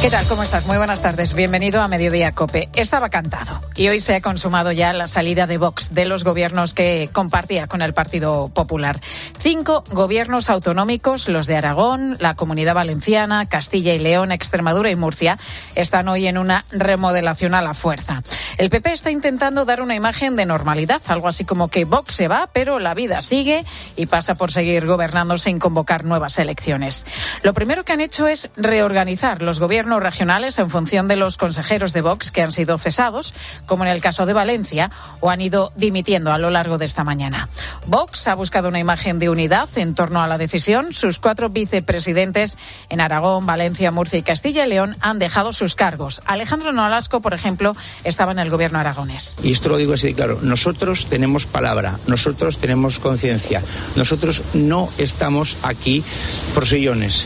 ¿Qué tal? ¿Cómo estás? Muy buenas tardes. Bienvenido a Mediodía COPE. Estaba cantado y hoy se ha consumado ya la salida de Vox de los gobiernos que compartía con el Partido Popular. 5 gobiernos autonómicos, los de Aragón, la Comunidad Valenciana, Castilla y León, Extremadura y Murcia, están hoy en una remodelación a la fuerza. El PP está intentando dar una imagen de normalidad, algo así como que Vox se va, pero la vida sigue y pasa por seguir gobernando sin convocar nuevas elecciones. Lo primero que han hecho es reorganizar los gobiernos regionales en función de los consejeros de Vox que han sido cesados, como en el caso de Valencia, o han ido dimitiendo a lo largo de esta mañana. Vox ha buscado una imagen de unidad en torno a la decisión. Sus 4 vicepresidentes en Aragón, Valencia, Murcia y Castilla y León han dejado sus cargos. Alejandro Nolasco, por ejemplo, estaba en el gobierno aragonés. Y esto lo digo así de claro, nosotros tenemos palabra, nosotros tenemos conciencia, nosotros no estamos aquí por sillones.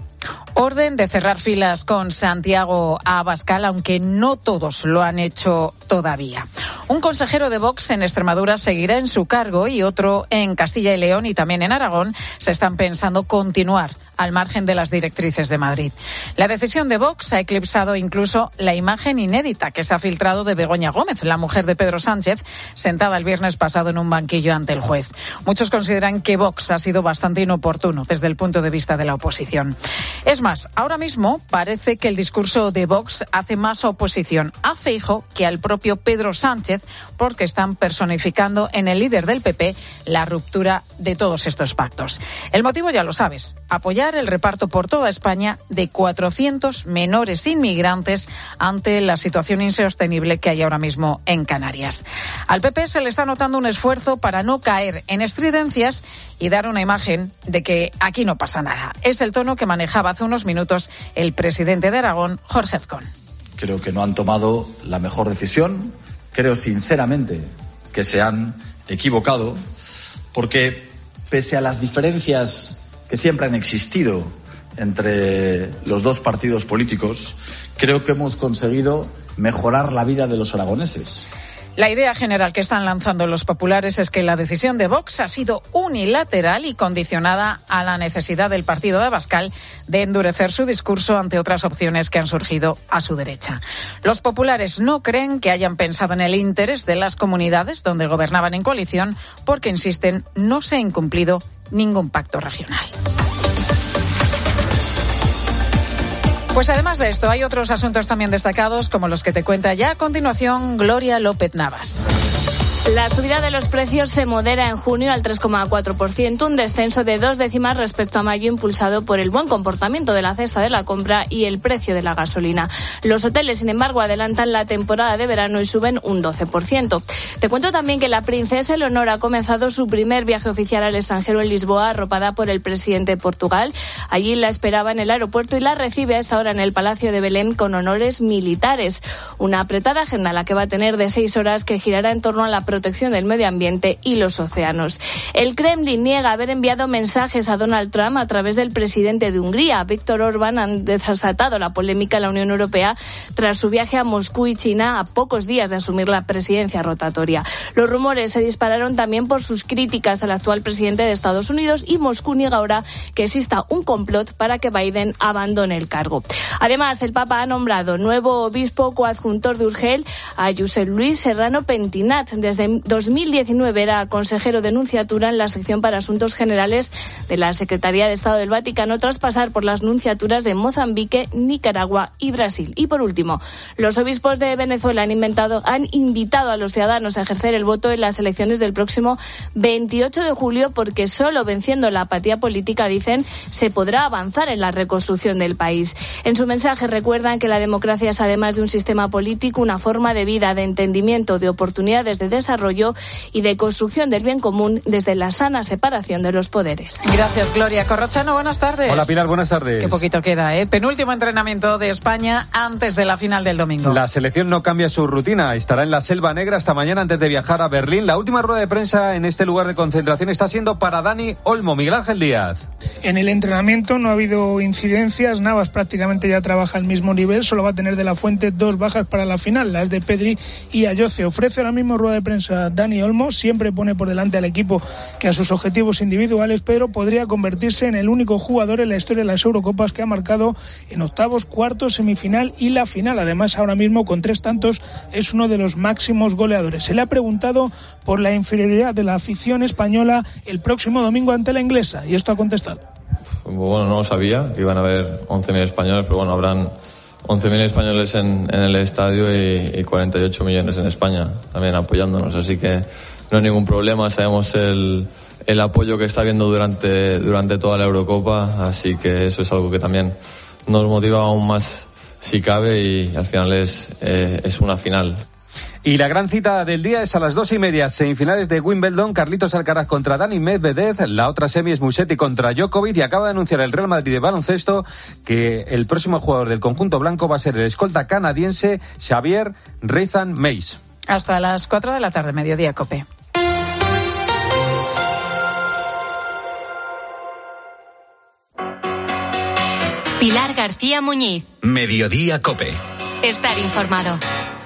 Orden de cerrar filas con Santiago Abascal, aunque no todos lo han hecho todavía. Un consejero de Vox en Extremadura seguirá en su cargo y otro en Castilla y León y también en Aragón se están pensando continuar al margen de las directrices de Madrid. La decisión de Vox ha eclipsado incluso la imagen inédita que se ha filtrado de Begoña Gómez, la mujer de Pedro Sánchez, sentada el viernes pasado en un banquillo ante el juez. Muchos consideran que Vox ha sido bastante inoportuno desde el punto de vista de la oposición. Es más, ahora mismo parece que el discurso de Vox hace más oposición a Feijóo que al propio Pedro Sánchez, porque están personificando en el líder del PP la ruptura de todos estos pactos. El motivo ya lo sabes, apoyar el reparto por toda España de 400 menores inmigrantes ante la situación insostenible que hay ahora mismo en Canarias. Al PP se le está notando un esfuerzo para no caer en estridencias y dar una imagen de que aquí no pasa nada. Es el tono que manejaba hace unos minutos el presidente de Aragón, Jorge Azcón. Creo que no han tomado la mejor decisión. Creo sinceramente que se han equivocado porque pese a las diferencias que siempre han existido entre los dos partidos políticos, creo que hemos conseguido mejorar la vida de los aragoneses. La idea general que están lanzando los populares es que la decisión de Vox ha sido unilateral y condicionada a la necesidad del partido de Abascal de endurecer su discurso ante otras opciones que han surgido a su derecha. Los populares no creen que hayan pensado en el interés de las comunidades donde gobernaban en coalición porque, insisten, no se ha incumplido ningún pacto regional. Pues además de esto, hay otros asuntos también destacados, como los que te cuenta ya a continuación Gloria López Navas. La subida de los precios se modera en junio al 3,4%, un descenso de 2 décimas respecto a mayo, impulsado por el buen comportamiento de la cesta de la compra y el precio de la gasolina. Los hoteles, sin embargo, adelantan la temporada de verano y suben un 12%. Te cuento también que la princesa Eleonora ha comenzado su primer viaje oficial al extranjero en Lisboa, arropada por el presidente de Portugal. Allí la esperaba en el aeropuerto y la recibe a esta hora en el Palacio de Belén con honores militares. Una apretada agenda la que va a tener de 6 horas que girará en torno a la protección del medio ambiente y los océanos. El Kremlin niega haber enviado mensajes a Donald Trump a través del presidente de Hungría. Víctor Orbán ha desatado la polémica en la Unión Europea tras su viaje a Moscú y China a pocos días de asumir la presidencia rotatoria. Los rumores se dispararon también por sus críticas al actual presidente de Estados Unidos y Moscú niega ahora que exista un complot para que Biden abandone el cargo. Además, el Papa ha nombrado nuevo obispo coadjuntor de Urgel a Josep Luis Serrano Pentinat. Desde 2019 era consejero de nunciatura en la sección para asuntos generales de la Secretaría de Estado del Vaticano, tras pasar por las nunciaturas de Mozambique, Nicaragua y Brasil. Y por último, los obispos de Venezuela han invitado a los ciudadanos a ejercer el voto en las elecciones del próximo 28 de julio, porque solo venciendo la apatía política, dicen, se podrá avanzar en la reconstrucción del país. En su mensaje recuerdan que la democracia es, además de un sistema político, una forma de vida, de entendimiento, de oportunidades de desarrollo y de construcción del bien común desde la sana separación de los poderes. Gracias, Gloria. Corrochano, buenas tardes. Hola, Pilar, buenas tardes. Qué poquito queda, ¿eh? Penúltimo entrenamiento de España antes de la final del domingo. La selección no cambia su rutina. Estará en la Selva Negra esta mañana antes de viajar a Berlín. La última rueda de prensa en este lugar de concentración está siendo para Dani Olmo. Miguel Ángel Díaz. En el entrenamiento no ha habido incidencias. Navas prácticamente ya trabaja al mismo nivel. Solo va a tener de la Fuente 2 bajas para la final, las de Pedri y Ayoce. Ofrece ahora mismo rueda de prensa defensa Dani Olmo. Siempre pone por delante al equipo que a sus objetivos individuales, pero podría convertirse en el único jugador en la historia de las Eurocopas que ha marcado en octavos, cuartos, semifinal y la final. Además, ahora mismo con 3 tantos es uno de los máximos goleadores. Se le ha preguntado por la inferioridad de la afición española el próximo domingo ante la inglesa y esto ha contestado. Bueno, no lo sabía que iban a haber 11.000 españoles, pero bueno, habrán 11.000 españoles en el estadio y 48 millones en España también apoyándonos, así que no hay ningún problema. Sabemos el apoyo que está habiendo durante toda la Eurocopa, así que eso es algo que también nos motiva aún más si cabe, y al final es una final. Y la gran cita del día es a las 2:30, semifinales de Wimbledon, Carlitos Alcaraz contra Dani Medvedev, la otra semi es Musetti contra Djokovic, y acaba de anunciar el Real Madrid de baloncesto que el próximo jugador del conjunto blanco va a ser el escolta canadiense Xavier Reizan Meis. Hasta las 4 de la tarde, mediodía, COPE. Pilar García Muñiz. Mediodía, COPE. Estar informado.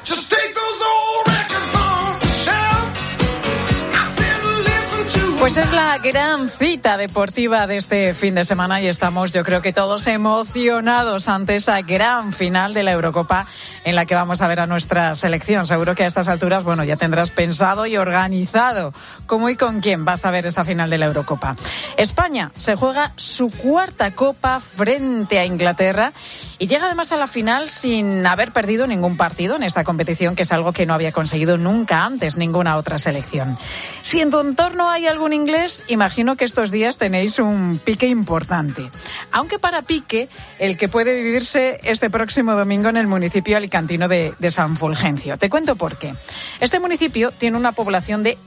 Pues es la gran cita deportiva de este fin de semana y estamos, yo creo que todos emocionados ante esa gran final de la Eurocopa en la que vamos a ver a nuestra selección. Seguro que a estas alturas, bueno, ya tendrás pensado y organizado cómo y con quién vas a ver esta final de la Eurocopa. España se juega su 4ª Copa frente a Inglaterra y llega además a la final sin haber perdido ningún partido en esta competición, que es algo que no había conseguido nunca antes ninguna otra selección. Si en tu entorno hay algún inglés, imagino que estos días tenéis un pique importante. Aunque para pique, el que puede vivirse este próximo domingo en el municipio alicantino de San Fulgencio. Te cuento por qué. Este municipio tiene una población de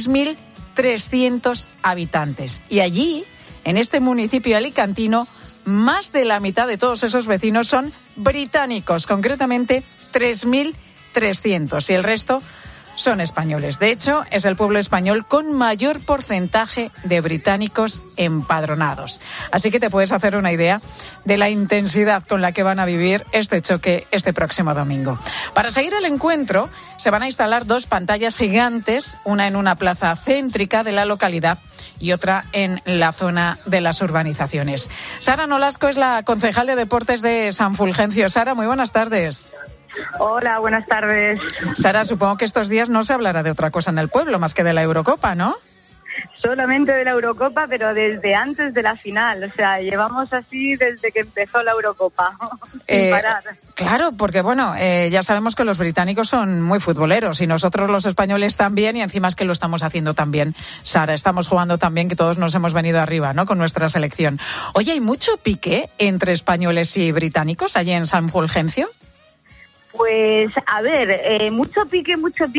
6.300 habitantes. Y allí, en este municipio alicantino, más de la mitad de todos esos vecinos son británicos, concretamente 3.300. Y el resto son españoles. De hecho, es el pueblo español con mayor porcentaje de británicos empadronados. Así que te puedes hacer una idea de la intensidad con la que van a vivir este choque este próximo domingo. Para seguir el encuentro, se van a instalar 2 pantallas gigantes, una en una plaza céntrica de la localidad y otra en la zona de las urbanizaciones. Sara Nolasco es la concejal de Deportes de San Fulgencio. Sara, muy buenas tardes. Hola, buenas tardes. Sara, supongo que estos días no se hablará de otra cosa en el pueblo más que de la Eurocopa, ¿no? Solamente de la Eurocopa, pero desde antes de la final. O sea, llevamos así desde que empezó la Eurocopa, sin parar. Claro, porque bueno, ya sabemos que los británicos son muy futboleros y nosotros los españoles también, y encima es que lo estamos haciendo también, Sara. Estamos jugando también, que todos nos hemos venido arriba, ¿no?, con nuestra selección. Oye, ¿hay mucho pique entre españoles y británicos allí en San Fulgencio? Pues, a ver, mucho pique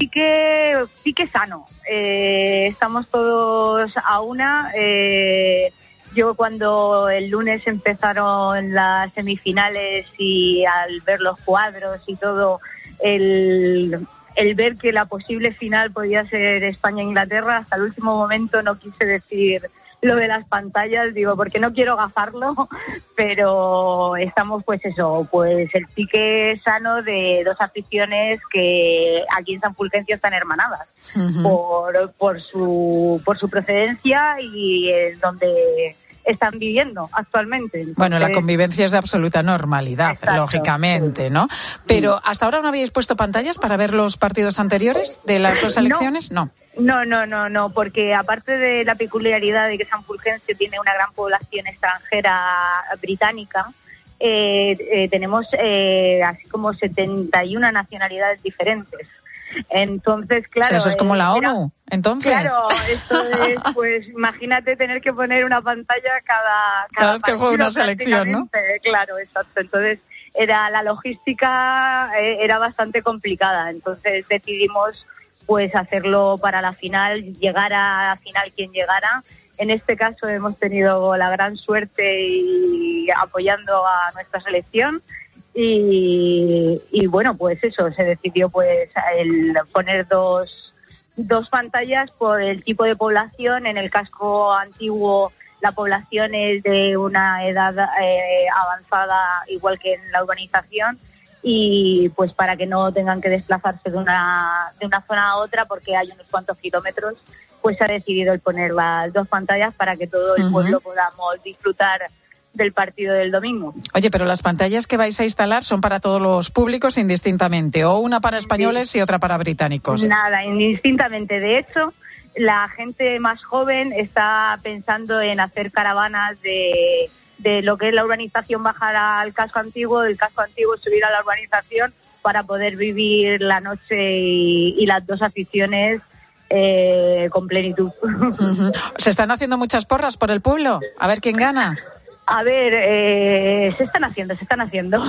sano. Estamos todos a una. Yo cuando el lunes empezaron las semifinales y al ver los cuadros y todo, el ver que la posible final podía ser España-Inglaterra, hasta el último momento no quise decir lo de las pantallas, digo, porque no quiero gafarlo, pero estamos pues el pique sano de 2 aficiones que aquí en San Fulgencio están hermanadas, por su procedencia y donde están viviendo actualmente. Entonces, bueno, la convivencia es de absoluta normalidad, exacto, lógicamente, ¿no? Pero ¿hasta ahora no habíais puesto pantallas para ver los partidos anteriores de las 2 selecciones? No, porque aparte de la peculiaridad de que San Fulgencio tiene una gran población extranjera británica, tenemos así como 71 nacionalidades diferentes. Entonces, claro... Eso es como la ONU, entonces. Claro, esto es, pues imagínate tener que poner una pantalla cada vez que juega una selección, ¿no? Claro, exacto. Entonces, la logística era bastante complicada. Entonces decidimos pues hacerlo para la final, llegar a la final quien llegara. En este caso hemos tenido la gran suerte y apoyando a nuestra selección. Y bueno, pues eso, se decidió pues el poner dos pantallas por el tipo de población. En el casco antiguo la población es de una edad avanzada, igual que en la urbanización, y pues para que no tengan que desplazarse de una zona a otra porque hay unos cuantos kilómetros, pues se ha decidido el poner las 2 pantallas para que todo el pueblo podamos disfrutar del partido del domingo. Oye, pero las pantallas que vais a instalar son para todos los públicos indistintamente, o una para españoles y otra para británicos. Nada, indistintamente. De hecho, la gente más joven está pensando en hacer caravanas de lo que es la urbanización, bajar al casco antiguo, del casco antiguo subir a la urbanización para poder vivir la noche y las 2 aficiones con plenitud. ¿Se están haciendo muchas porras por el pueblo? A ver quién gana. A ver, se están haciendo. Se están haciendo.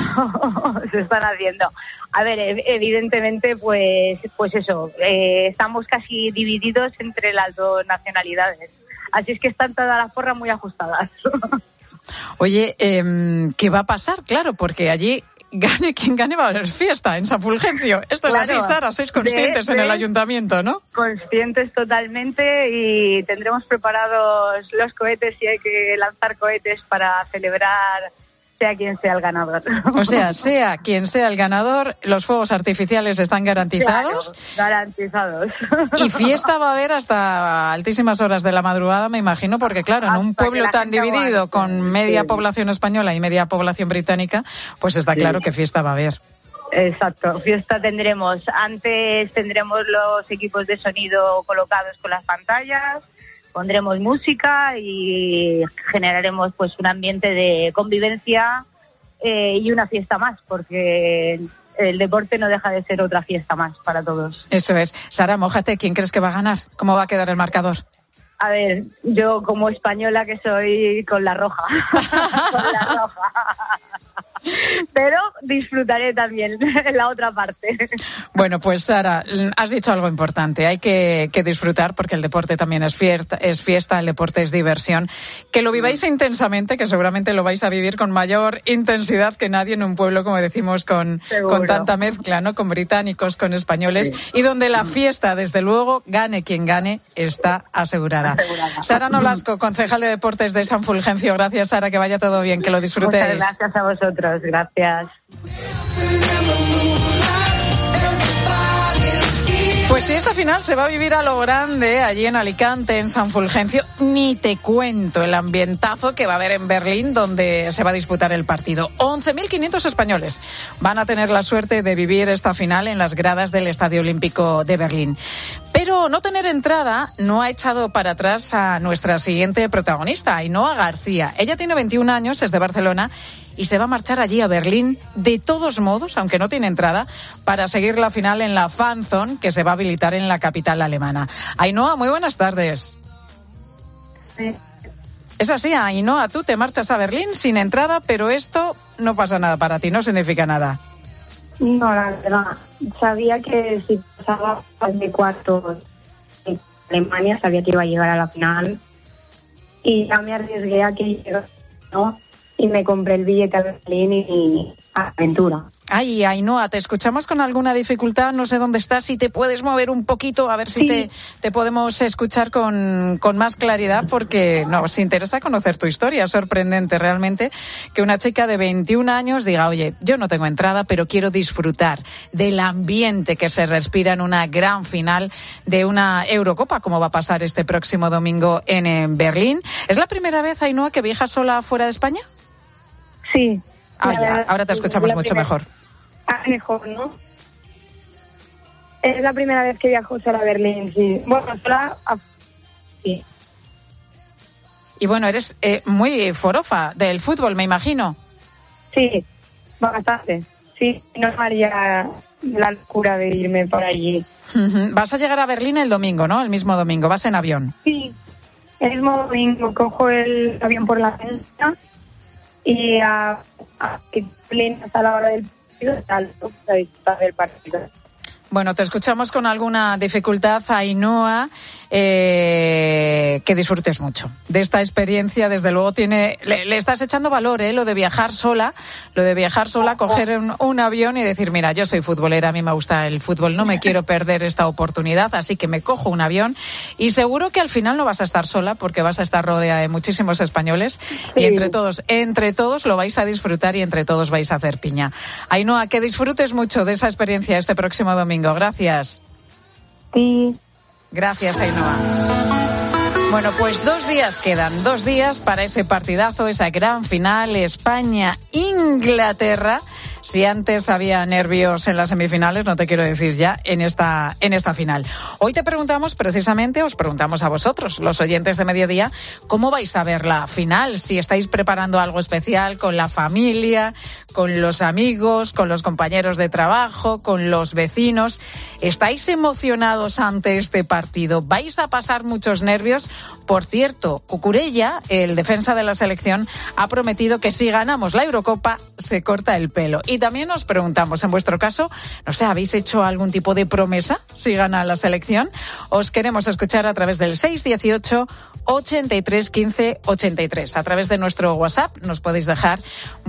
A ver, evidentemente, pues eso, estamos casi divididos entre las 2 nacionalidades. Así es que están todas las porras muy ajustadas. Oye, ¿qué va a pasar? Claro, porque allí gane quien gane, va a haber fiesta en San Fulgencio. Esto es así, Sara, sois conscientes en el ayuntamiento, ¿no? Conscientes totalmente, y tendremos preparados los cohetes si hay que lanzar cohetes para celebrar, sea quien sea el ganador. O sea quien sea el ganador, los fuegos artificiales están garantizados. Claro, garantizados. Y fiesta va a haber hasta altísimas horas de la madrugada, me imagino, porque claro, en un pueblo tan dividido, con media población española y media población británica, pues está claro que fiesta va a haber. Exacto, fiesta tendremos. Antes tendremos los equipos de sonido colocados con las pantallas, pondremos música y generaremos pues un ambiente de convivencia y una fiesta más, porque el deporte no deja de ser otra fiesta más para todos. Eso es. Sara, mójate, ¿quién crees que va a ganar? ¿Cómo va a quedar el marcador? A ver, yo como española que soy, con la roja. Con la roja. Pero disfrutaré también la otra parte. Bueno, pues Sara, has dicho algo importante. Hay que disfrutar, porque el deporte también es fiesta, el deporte es diversión. Que lo viváis intensamente, que seguramente lo vais a vivir con mayor intensidad que nadie en un pueblo, como decimos, con tanta mezcla, ¿no? Con británicos, con españoles, y donde la fiesta, desde luego, gane quien gane, está asegurada. Sara Nolasco, concejal de Deportes de San Fulgencio. Gracias, Sara, que vaya todo bien, que lo disfrutéis. Muchas gracias a vosotros. Gracias. Pues si esta final se va a vivir a lo grande, allí en Alicante, en San Fulgencio, ni te cuento el ambientazo que va a haber en Berlín, donde se va a disputar el partido. 11.500 españoles van a tener la suerte de vivir esta final en las gradas del Estadio Olímpico de Berlín. Pero no tener entrada no ha echado para atrás a nuestra siguiente protagonista, Ainhoa García. Ella tiene 21 años, es de Barcelona, y se va a marchar allí a Berlín, de todos modos, aunque no tiene entrada, para seguir la final en la Fan Zone, que se va a habilitar en la capital alemana. Ainhoa, muy buenas tardes. Sí. Es así, Ainhoa, tú te marchas a Berlín sin entrada, pero esto no pasa nada para ti, no significa nada. No, la verdad, sabía que si pasaba de cuartos en Alemania, sabía que iba a llegar a la final, y ya me arriesgué a que llegara, ¿no? Y me compré el billete a Berlín y aventura. Ay, Ainhoa, te escuchamos con alguna dificultad, no sé dónde estás, si te puedes mover un poquito, a ver si te podemos escuchar con más claridad, porque nos interesa conocer tu historia. Es sorprendente realmente que una chica de 21 años diga, oye, yo no tengo entrada, pero quiero disfrutar del ambiente que se respira en una gran final de una Eurocopa, como va a pasar este próximo domingo en Berlín. ¿Es la primera vez, Ainhoa, que viajas sola fuera de España? Sí. Ya, ahora te escuchamos mucho mejor. Mejor, ¿no? Es la primera vez que viajo sola a Berlín, sí. Bueno, sola sí. Y bueno, eres muy forofa del fútbol, me imagino. Sí, bastante. Sí, no me haría la locura de irme por allí. Vas a llegar a Berlín el domingo, ¿no? El mismo domingo, vas en avión. Sí, el mismo domingo cojo el avión por la mañana y a Berlín hasta la hora del partido. Bueno, te escuchamos con alguna dificultad, Ainhoa. que disfrutes mucho de esta experiencia. Desde luego le estás echando valor, lo de viajar sola, coger un avión y decir, mira, yo soy futbolera, a mí me gusta el fútbol, no me quiero perder esta oportunidad, así que me cojo un avión, y seguro que al final no vas a estar sola, porque vas a estar rodeada de muchísimos españoles, sí. Y entre todos lo vais a disfrutar y entre todos vais a hacer piña. Ainhoa, que disfrutes mucho de esa experiencia este próximo domingo. Gracias. Sí. Gracias, Ainhoa. Bueno, pues 2 días quedan, 2 días para ese partidazo, esa gran final, España-Inglaterra. Si antes había nervios en las semifinales, no te quiero decir ya en esta final. Hoy os preguntamos a vosotros, los oyentes de Mediodía, ¿cómo vais a ver la final? Si estáis preparando algo especial con la familia, con los amigos, con los compañeros de trabajo, con los vecinos. ¿Estáis emocionados ante este partido? ¿Vais a pasar muchos nervios? Por cierto, Cucurella, el defensa de la selección, ha prometido que si ganamos la Eurocopa se corta el pelo. Y también nos preguntamos, en vuestro caso, no sé, ¿habéis hecho algún tipo de promesa si gana la selección? Os queremos escuchar a través del 618 83 15 83. A través de nuestro WhatsApp nos podéis dejar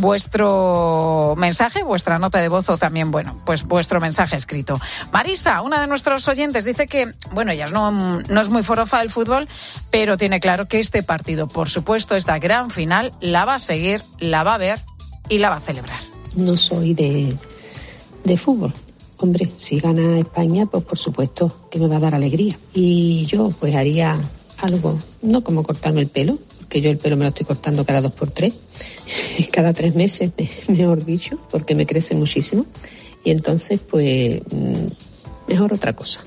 vuestro mensaje, vuestra nota de voz o también, pues vuestro mensaje escrito. Marisa, una de nuestros oyentes, dice que, ella no es muy forofa del fútbol, pero tiene claro que este partido, por supuesto, esta gran final, la va a seguir, la va a ver y la va a celebrar. No soy de fútbol. Hombre, si gana España, pues por supuesto que me va a dar alegría. Y yo pues haría algo, no como cortarme el pelo, porque yo el pelo me lo estoy cortando cada 2 por 3, cada 3 meses, mejor dicho, porque me crece muchísimo. Y entonces pues mejor otra cosa,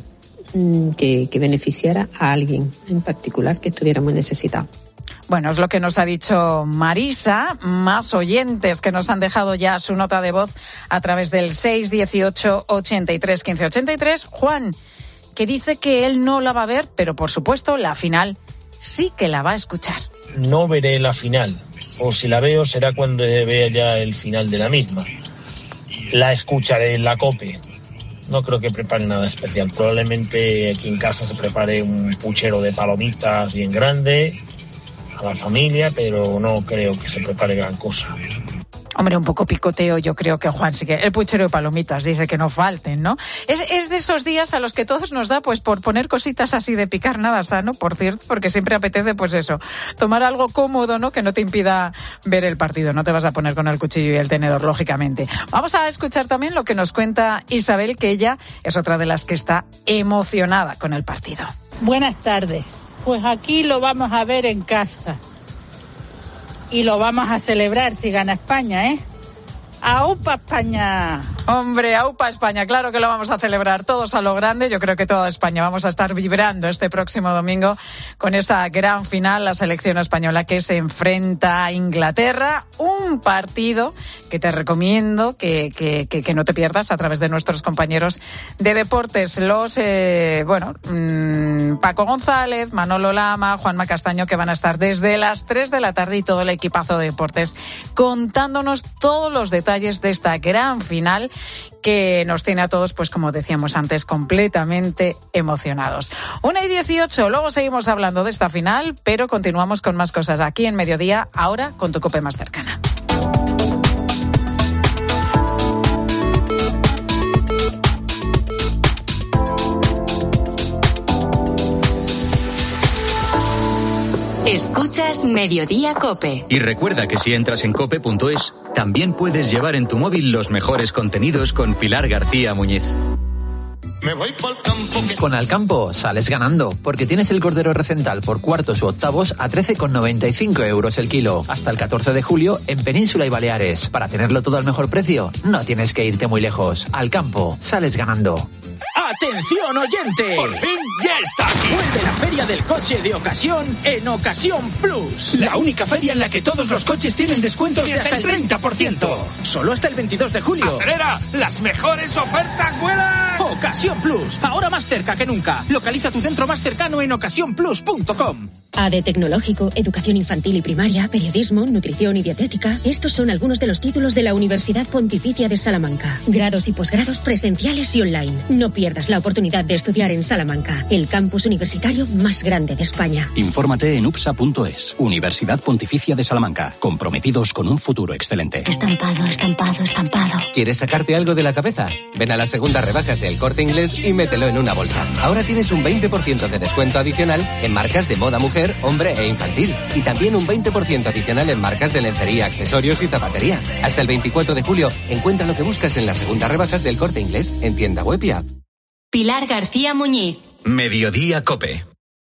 que beneficiara a alguien en particular que estuviera muy necesitado. Bueno, es lo que nos ha dicho Marisa. Más oyentes que nos han dejado ya su nota de voz a través del 618 83 15 83. Juan, que dice que él no la va a ver, pero por supuesto la final sí que la va a escuchar. No veré la final, o si la veo será cuando vea ya el final de la misma. La escucharé en la COPE. No creo que prepare nada especial. Probablemente aquí en casa se prepare un puchero de palomitas bien grande a la familia, pero no creo que se prepare gran cosa. Hombre, un poco picoteo, yo creo que Juan sí que... El puchero de palomitas dice que no falten, ¿no? Es de esos días a los que todos nos da, pues, por poner cositas así de picar, nada sano, por cierto, porque siempre apetece, pues eso, tomar algo cómodo, ¿no? Que no te impida ver el partido. No te vas a poner con el cuchillo y el tenedor, lógicamente. Vamos a escuchar también lo que nos cuenta Isabel, que ella es otra de las que está emocionada con el partido. Buenas tardes. Pues aquí lo vamos a ver en casa. Y lo vamos a celebrar si gana España, ¿eh? ¡Aupa España! Hombre, ¡aupa España! Claro que lo vamos a celebrar todos a lo grande. Yo creo que toda España vamos a estar vibrando este próximo domingo con esa gran final, la selección española que se enfrenta a Inglaterra. Un partido que te recomiendo que no te pierdas a través de nuestros compañeros de deportes. Paco González, Manolo Lama, Juanma Castaño, que van a estar desde las 3 de la tarde y todo el equipazo de deportes contándonos todos los detalles de esta gran final que nos tiene a todos, pues como decíamos antes, completamente emocionados. 1:18, luego seguimos hablando de esta final, pero continuamos con más cosas aquí en Mediodía, ahora con tu COPE más cercana. Escuchas Mediodía COPE. Y recuerda que si entras en cope.es, también puedes llevar en tu móvil los mejores contenidos con Pilar García Muñiz. Me voy pa'l campo. Con Alcampo sales ganando, porque tienes el cordero recental por cuartos u octavos a 13,95 € el kilo. Hasta el 14 de julio en Península y Baleares. Para tenerlo todo al mejor precio, no tienes que irte muy lejos. Alcampo, sales ganando. ¡Atención, oyente! ¡Por fin ya está aquí! Vuelve la Feria del Coche de Ocasión en Ocasión Plus. La única feria en la que todos los coches tienen descuentos de hasta el 30%. Solo hasta el 22 de julio. ¡Acelera! ¡Las mejores ofertas vuelan! Ocasión Plus, ahora más cerca que nunca. Localiza tu centro más cercano en ocasiónplus.com. ADE Tecnológico, Educación Infantil y Primaria, Periodismo, Nutrición y Dietética. Estos son algunos de los títulos de la Universidad Pontificia de Salamanca. Grados y posgrados presenciales y online. No pierdas la oportunidad de estudiar en Salamanca, el campus universitario más grande de España. Infórmate en upsa.es. Universidad Pontificia de Salamanca. Comprometidos con un futuro excelente. Estampado, estampado, estampado. ¿Quieres sacarte algo de la cabeza? Ven a las segundas rebajas del Corte Inglés y mételo en una bolsa. Ahora tienes un 20% de descuento adicional en marcas de moda mujer, hombre e infantil. Y también un 20% adicional en marcas de lencería, accesorios y zapatería. Hasta el 24 de julio, encuentra lo que buscas en las segundas rebajas del Corte Inglés en tienda web y app. Pilar García Muñiz. Mediodía COPE.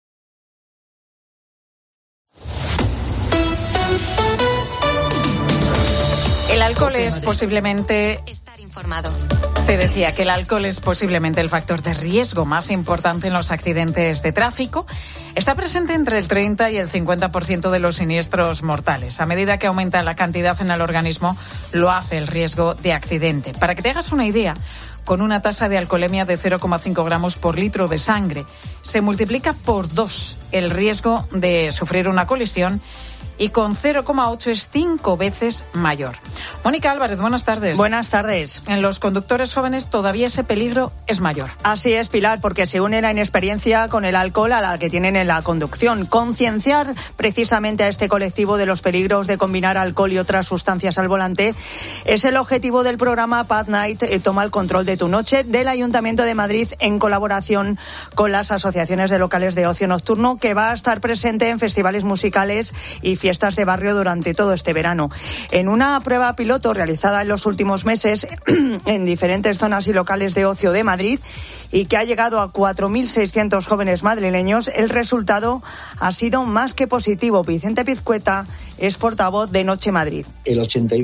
El alcohol es posiblemente... Estar informado. Te decía que el alcohol es posiblemente el factor de riesgo más importante en los accidentes de tráfico. Está presente entre el 30 y el 50% de los siniestros mortales. A medida que aumenta la cantidad en el organismo, lo hace el riesgo de accidente. Para que te hagas una idea, con una tasa de alcoholemia de 0,5 gramos por litro de sangre, se multiplica por 2 el riesgo de sufrir una colisión, y con 0,8 es 5 veces mayor. Mónica Álvarez, buenas tardes. Buenas tardes. En los conductores jóvenes todavía ese peligro es mayor. Así es, Pilar, porque se une la inexperiencia con el alcohol a la que tienen en la conducción. Concienciar precisamente a este colectivo de los peligros de combinar alcohol y otras sustancias al volante es el objetivo del programa Pad Night, Toma el control de tu noche, del Ayuntamiento de Madrid, en colaboración con las asociaciones de locales de ocio nocturno, que va a estar presente en festivales musicales y fiestas de barrio durante todo este verano. En una prueba piloto realizada en los últimos meses en diferentes zonas y locales de ocio de Madrid, y que ha llegado a 4.600 jóvenes madrileños, el resultado ha sido más que positivo. Vicente Pizcueta es portavoz de Noche Madrid. El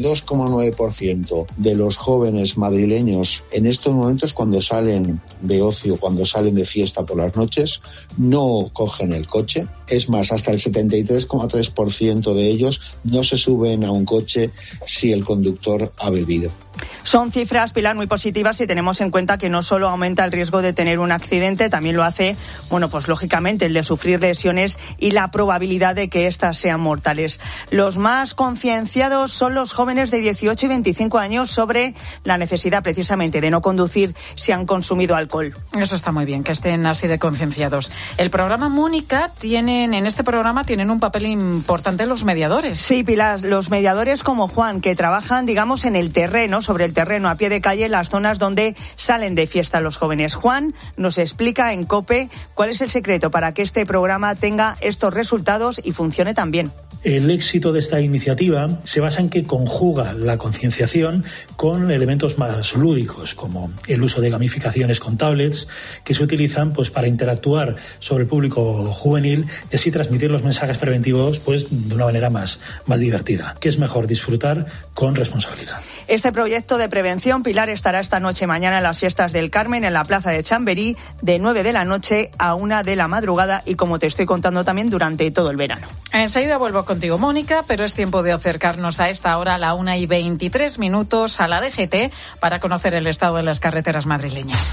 82,9% de los jóvenes madrileños en estos momentos, cuando salen de ocio, cuando salen de fiesta por las noches, no cogen el coche. Es más, hasta el 73,3% de ellos no se suben a un coche si el conductor ha bebido. Son cifras, Pilar, muy positivas si tenemos en cuenta que no solo aumenta el riesgo de tener un accidente, también lo hace, pues lógicamente, el de sufrir lesiones y la probabilidad de que éstas sean mortales. Los más concienciados son los jóvenes de 18 y 25 años sobre la necesidad precisamente de no conducir si han consumido alcohol. Eso está muy bien, que estén así de concienciados. El programa Mónica en este programa tienen un papel importante los mediadores. Sí, Pilar, los mediadores como Juan, que trabajan, digamos, en el terreno, sobre el terreno, a pie de calle, en las zonas donde salen de fiesta los jóvenes. Juan nos explica en COPE cuál es el secreto para que este programa tenga estos resultados y funcione tan bien. El éxito de esta iniciativa se basa en que conjuga la concienciación con elementos más lúdicos, como el uso de gamificaciones con tablets, que se utilizan para interactuar sobre el público juvenil y así transmitir los mensajes preventivos de una manera más divertida. Que es mejor disfrutar con responsabilidad. Este proyecto de prevención, Pilar, estará esta noche y mañana en las fiestas del Carmen, en la plaza de Chamberí, de 9 de la noche a 1 de la madrugada, y como te estoy contando también durante todo el verano. Enseguida vuelvo contigo, Mónica, pero es tiempo de acercarnos a esta hora, a la 1:23, a la DGT, para conocer el estado de las carreteras madrileñas.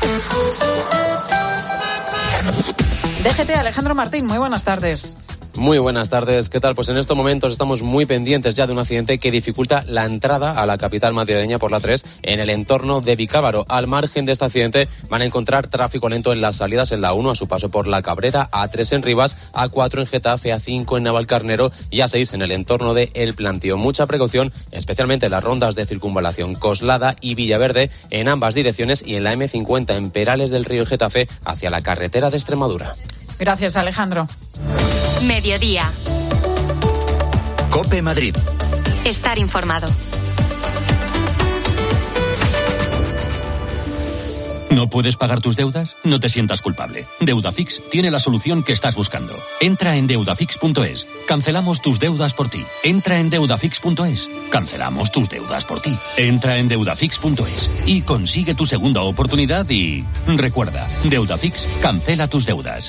DGT, Alejandro Martín, muy buenas tardes. Muy buenas tardes, ¿qué tal? Pues en estos momentos estamos muy pendientes ya de un accidente que dificulta la entrada a la capital madrileña por la 3 en el entorno de Vicávaro. Al margen de este accidente van a encontrar tráfico lento en las salidas en la 1 a su paso por la Cabrera, A3 en Rivas, A4 en Getafe, A5 en Navalcarnero y A6 en el entorno de El Plantío. Mucha precaución, especialmente en las rondas de circunvalación Coslada y Villaverde en ambas direcciones, y en la M50 en Perales del Río y Getafe hacia la carretera de Extremadura. Gracias, Alejandro. Mediodía. COPE Madrid. Estar informado. ¿No puedes pagar tus deudas? No te sientas culpable. Deudafix tiene la solución que estás buscando. Entra en deudafix.es. Cancelamos tus deudas por ti. Entra en deudafix.es. Cancelamos tus deudas por ti. Entra en deudafix.es y consigue tu segunda oportunidad y... recuerda, Deudafix cancela tus deudas.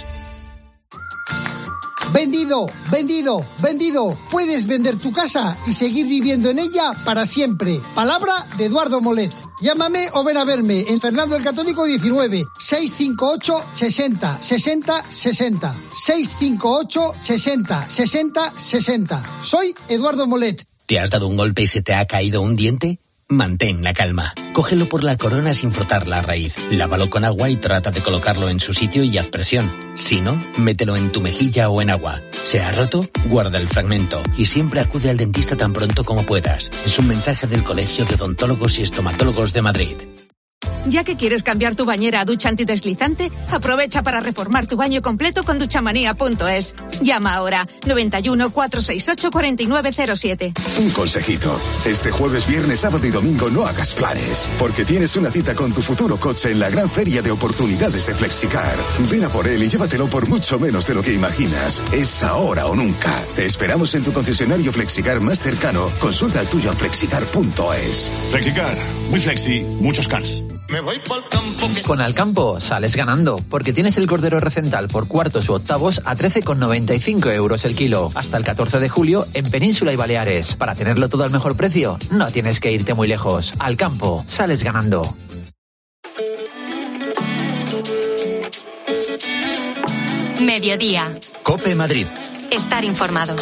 ¡Vendido! ¡Vendido! ¡Vendido! Puedes vender tu casa y seguir viviendo en ella para siempre. Palabra de Eduardo Molet. Llámame o ven a verme en Fernando el Católico 19, 658 60 60 60. 658 60 60 60. Soy Eduardo Molet. ¿Te has dado un golpe y se te ha caído un diente? Mantén la calma. Cógelo por la corona sin frotar la raíz. Lávalo con agua y trata de colocarlo en su sitio y haz presión. Si no, mételo en tu mejilla o en agua. ¿Se ha roto? Guarda el fragmento y siempre acude al dentista tan pronto como puedas. Es un mensaje del Colegio de Odontólogos y Estomatólogos de Madrid. Ya que quieres cambiar tu bañera a ducha antideslizante, aprovecha para reformar tu baño completo con duchamanía.es. Llama ahora 91 468 4907. Un consejito. Este jueves, viernes, sábado y domingo no hagas planes, porque tienes una cita con tu futuro coche en la gran feria de oportunidades de Flexicar. Ven a por él y llévatelo por mucho menos de lo que imaginas. Es ahora o nunca. Te esperamos en tu concesionario Flexicar más cercano. Consulta el tuyo en flexicar.es. Flexicar. Muy flexi, muchos cars. Me voy pa'l campo. Con Alcampo sales ganando, porque tienes el cordero recental por cuartos u octavos a 13,95 euros el kilo. Hasta el 14 de julio en Península y Baleares. Para tenerlo todo al mejor precio, no tienes que irte muy lejos. Alcampo, sales ganando. Mediodía. COPE Madrid. Estar informado.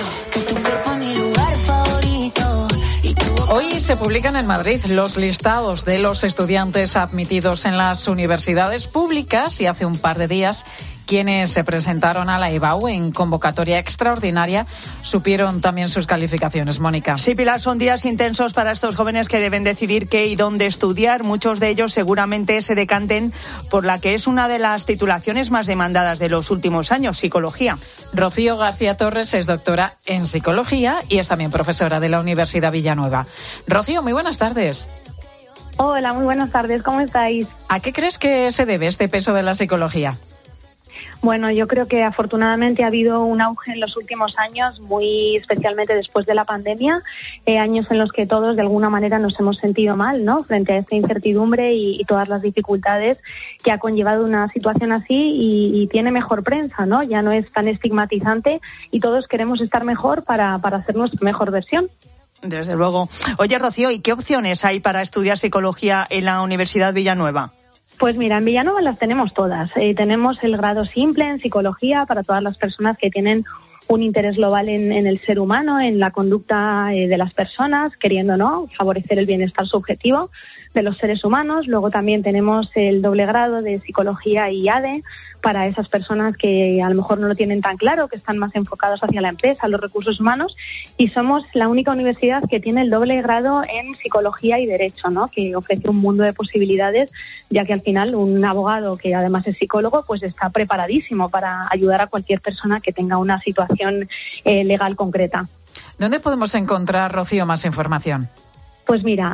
Hoy se publican en Madrid los listados de los estudiantes admitidos en las universidades públicas y hace un par de días quienes se presentaron a la EBAU en convocatoria extraordinaria supieron también sus calificaciones. Mónica. Sí, Pilar, son días intensos para estos jóvenes que deben decidir qué y dónde estudiar. Muchos de ellos seguramente se decanten por la que es una de las titulaciones más demandadas de los últimos años, psicología. Rocío García Torres es doctora en psicología y es también profesora de la Universidad Villanueva. Rocío, muy buenas tardes. Hola, muy buenas tardes. ¿Cómo estáis? ¿A qué crees que se debe este peso de la psicología? Bueno, yo creo que afortunadamente ha habido un auge en los últimos años, muy especialmente después de la pandemia, años en los que todos de alguna manera nos hemos sentido mal, ¿no? Frente a esta incertidumbre y todas las dificultades que ha conllevado una situación así y tiene mejor prensa, ¿no? Ya no es tan estigmatizante y todos queremos estar mejor para hacer nuestra mejor versión. Desde luego. Oye, Rocío, ¿y qué opciones hay para estudiar psicología en la Universidad Villanueva? Pues mira, en Villanueva las tenemos todas. Tenemos el grado simple en psicología para todas las personas que tienen un interés global en el ser humano, en la conducta de las personas, queriendo, ¿no?, favorecer el bienestar subjetivo de los seres humanos. Luego también tenemos el doble grado de psicología y ADE para esas personas que a lo mejor no lo tienen tan claro, que están más enfocados hacia la empresa, los recursos humanos, y somos la única universidad que tiene el doble grado en psicología y derecho, ¿no?, que ofrece un mundo de posibilidades, ya que al final un abogado que además es psicólogo pues está preparadísimo para ayudar a cualquier persona que tenga una situación legal concreta. ¿Dónde podemos encontrar, Rocío, más información? Pues mira,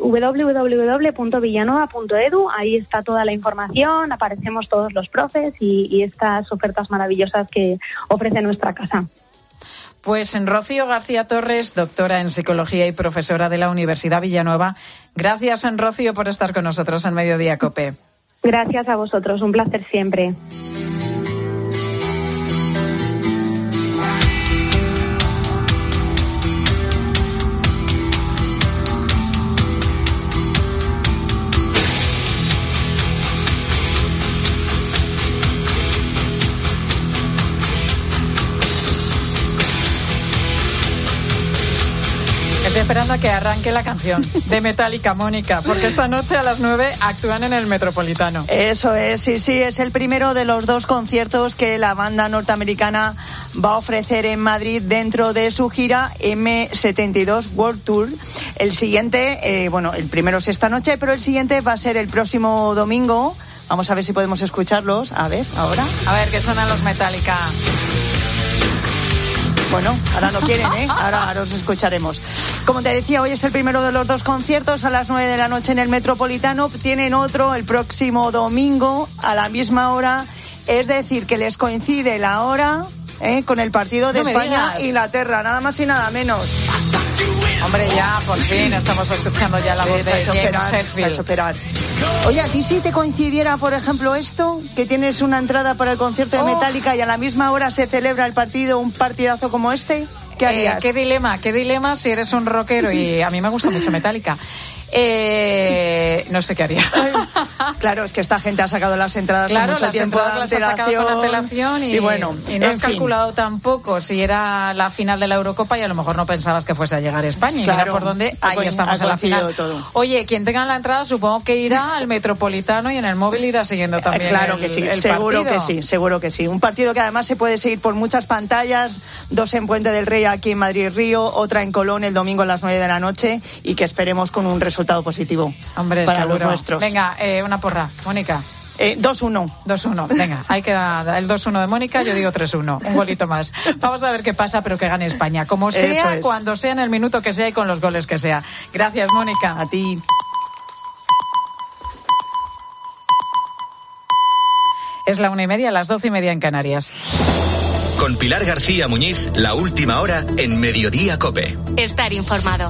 www.villanueva.edu, ahí está toda la información, aparecemos todos los profes y estas ofertas maravillosas que ofrece nuestra casa. Pues en Rocío García Torres, doctora en psicología y profesora de la Universidad Villanueva. Gracias, Rocío, por estar con nosotros en Mediodía COPE. Gracias a vosotros, un placer siempre. Estoy esperando a que arranque la canción de Metallica, Mónica, porque esta noche a las 9 actúan en el Metropolitano. Eso es, sí, es el primero de los dos conciertos que la banda norteamericana va a ofrecer en Madrid dentro de su gira M72 World Tour. El siguiente, el primero es esta noche, pero el siguiente va a ser el próximo domingo. Vamos a ver si podemos escucharlos. A ver, ahora. A ver, que suenan los Metallica. Bueno, ahora no quieren, Ahora los escucharemos. Como te decía, hoy es el primero de los dos conciertos a las 9 de la noche en el Metropolitano. Tienen otro el próximo domingo a la misma hora. Es decir, que les coincide la hora con el partido de España-Inglaterra, nada más y nada menos. Hombre, ya, por fin, estamos escuchando ya la voz de James Hetfield. Oye, ¿a ti si te coincidiera, por ejemplo, esto? Que tienes una entrada para el concierto de Metallica y a la misma hora se celebra el partido, un partidazo como este. ¿Qué harías? ¿Qué dilema si eres un rockero? Y a mí me gusta mucho Metallica. No sé qué haría. Claro, es que esta gente ha sacado las entradas con mucho tiempo de las ha sacado con antelación y bueno, y no has calculado tampoco si era la final de la Eurocopa y a lo mejor no pensabas que fuese a llegar a España. Claro, y mira por dónde, ahí estamos en la final. Todo. Oye, quien tenga la entrada supongo que irá al Metropolitano y en el móvil irá siguiendo también claro que sí, seguro que sí. Un partido que además se puede seguir por muchas pantallas, 2 en Puente del Rey aquí en Madrid-Río, otra en Colón el domingo a las 9 de la noche y que esperemos con un resultado positivo. Hombre, para seguro. los nuestros. Venga, una porra, Mónica. 2-1. 2-1, venga, ahí queda el 2-1 de Mónica, yo digo 3-1, un golito más. Vamos a ver qué pasa, pero que gane España, como sea, cuando sea, en el minuto que sea y con los goles que sea. Gracias, Mónica. A ti. Es la 1:30, las 12:30 en Canarias. Con Pilar García Muñiz, la última hora en Mediodía COPE. Estar informado.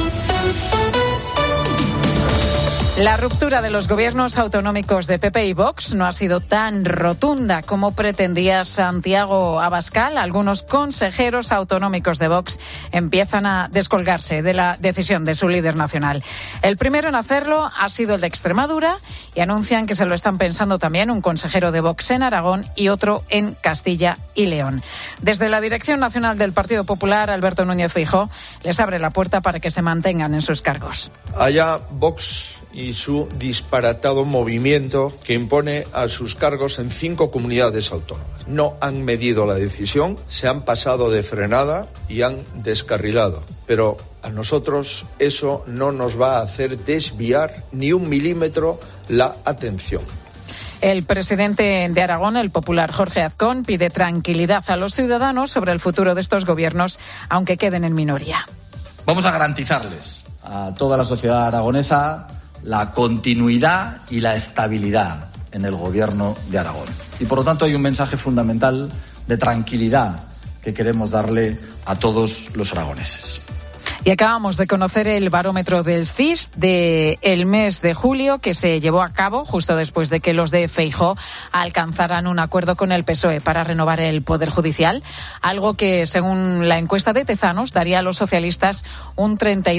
La ruptura de los gobiernos autonómicos de PP y Vox no ha sido tan rotunda como pretendía Santiago Abascal. Algunos consejeros autonómicos de Vox empiezan a descolgarse de la decisión de su líder nacional. El primero en hacerlo ha sido el de Extremadura y anuncian que se lo están pensando también un consejero de Vox en Aragón y otro en Castilla y León. Desde la Dirección Nacional del Partido Popular, Alberto Núñez Feijóo les abre la puerta para que se mantengan en sus cargos. Allá Vox y su disparatado movimiento que impone a sus cargos en 5 comunidades autónomas. No han medido la decisión, se han pasado de frenada y han descarrilado. Pero a nosotros eso no nos va a hacer desviar ni un milímetro la atención. El presidente de Aragón, el popular Jorge Azcón, pide tranquilidad a los ciudadanos sobre el futuro de estos gobiernos, aunque queden en minoría. Vamos a garantizarles a toda la sociedad aragonesa la continuidad y la estabilidad en el gobierno de Aragón. Y por lo tanto hay un mensaje fundamental de tranquilidad que queremos darle a todos los aragoneses. Y acabamos de conocer el barómetro del CIS del mes de julio que se llevó a cabo justo después de que los de Feijóo alcanzaran un acuerdo con el PSOE para renovar el Poder Judicial, algo que según la encuesta de Tezanos daría a los socialistas un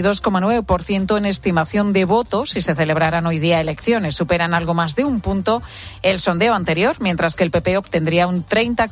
32,9% en estimación de votos si se celebraran hoy día elecciones. Superan algo más de un punto el sondeo anterior, mientras que el PP obtendría un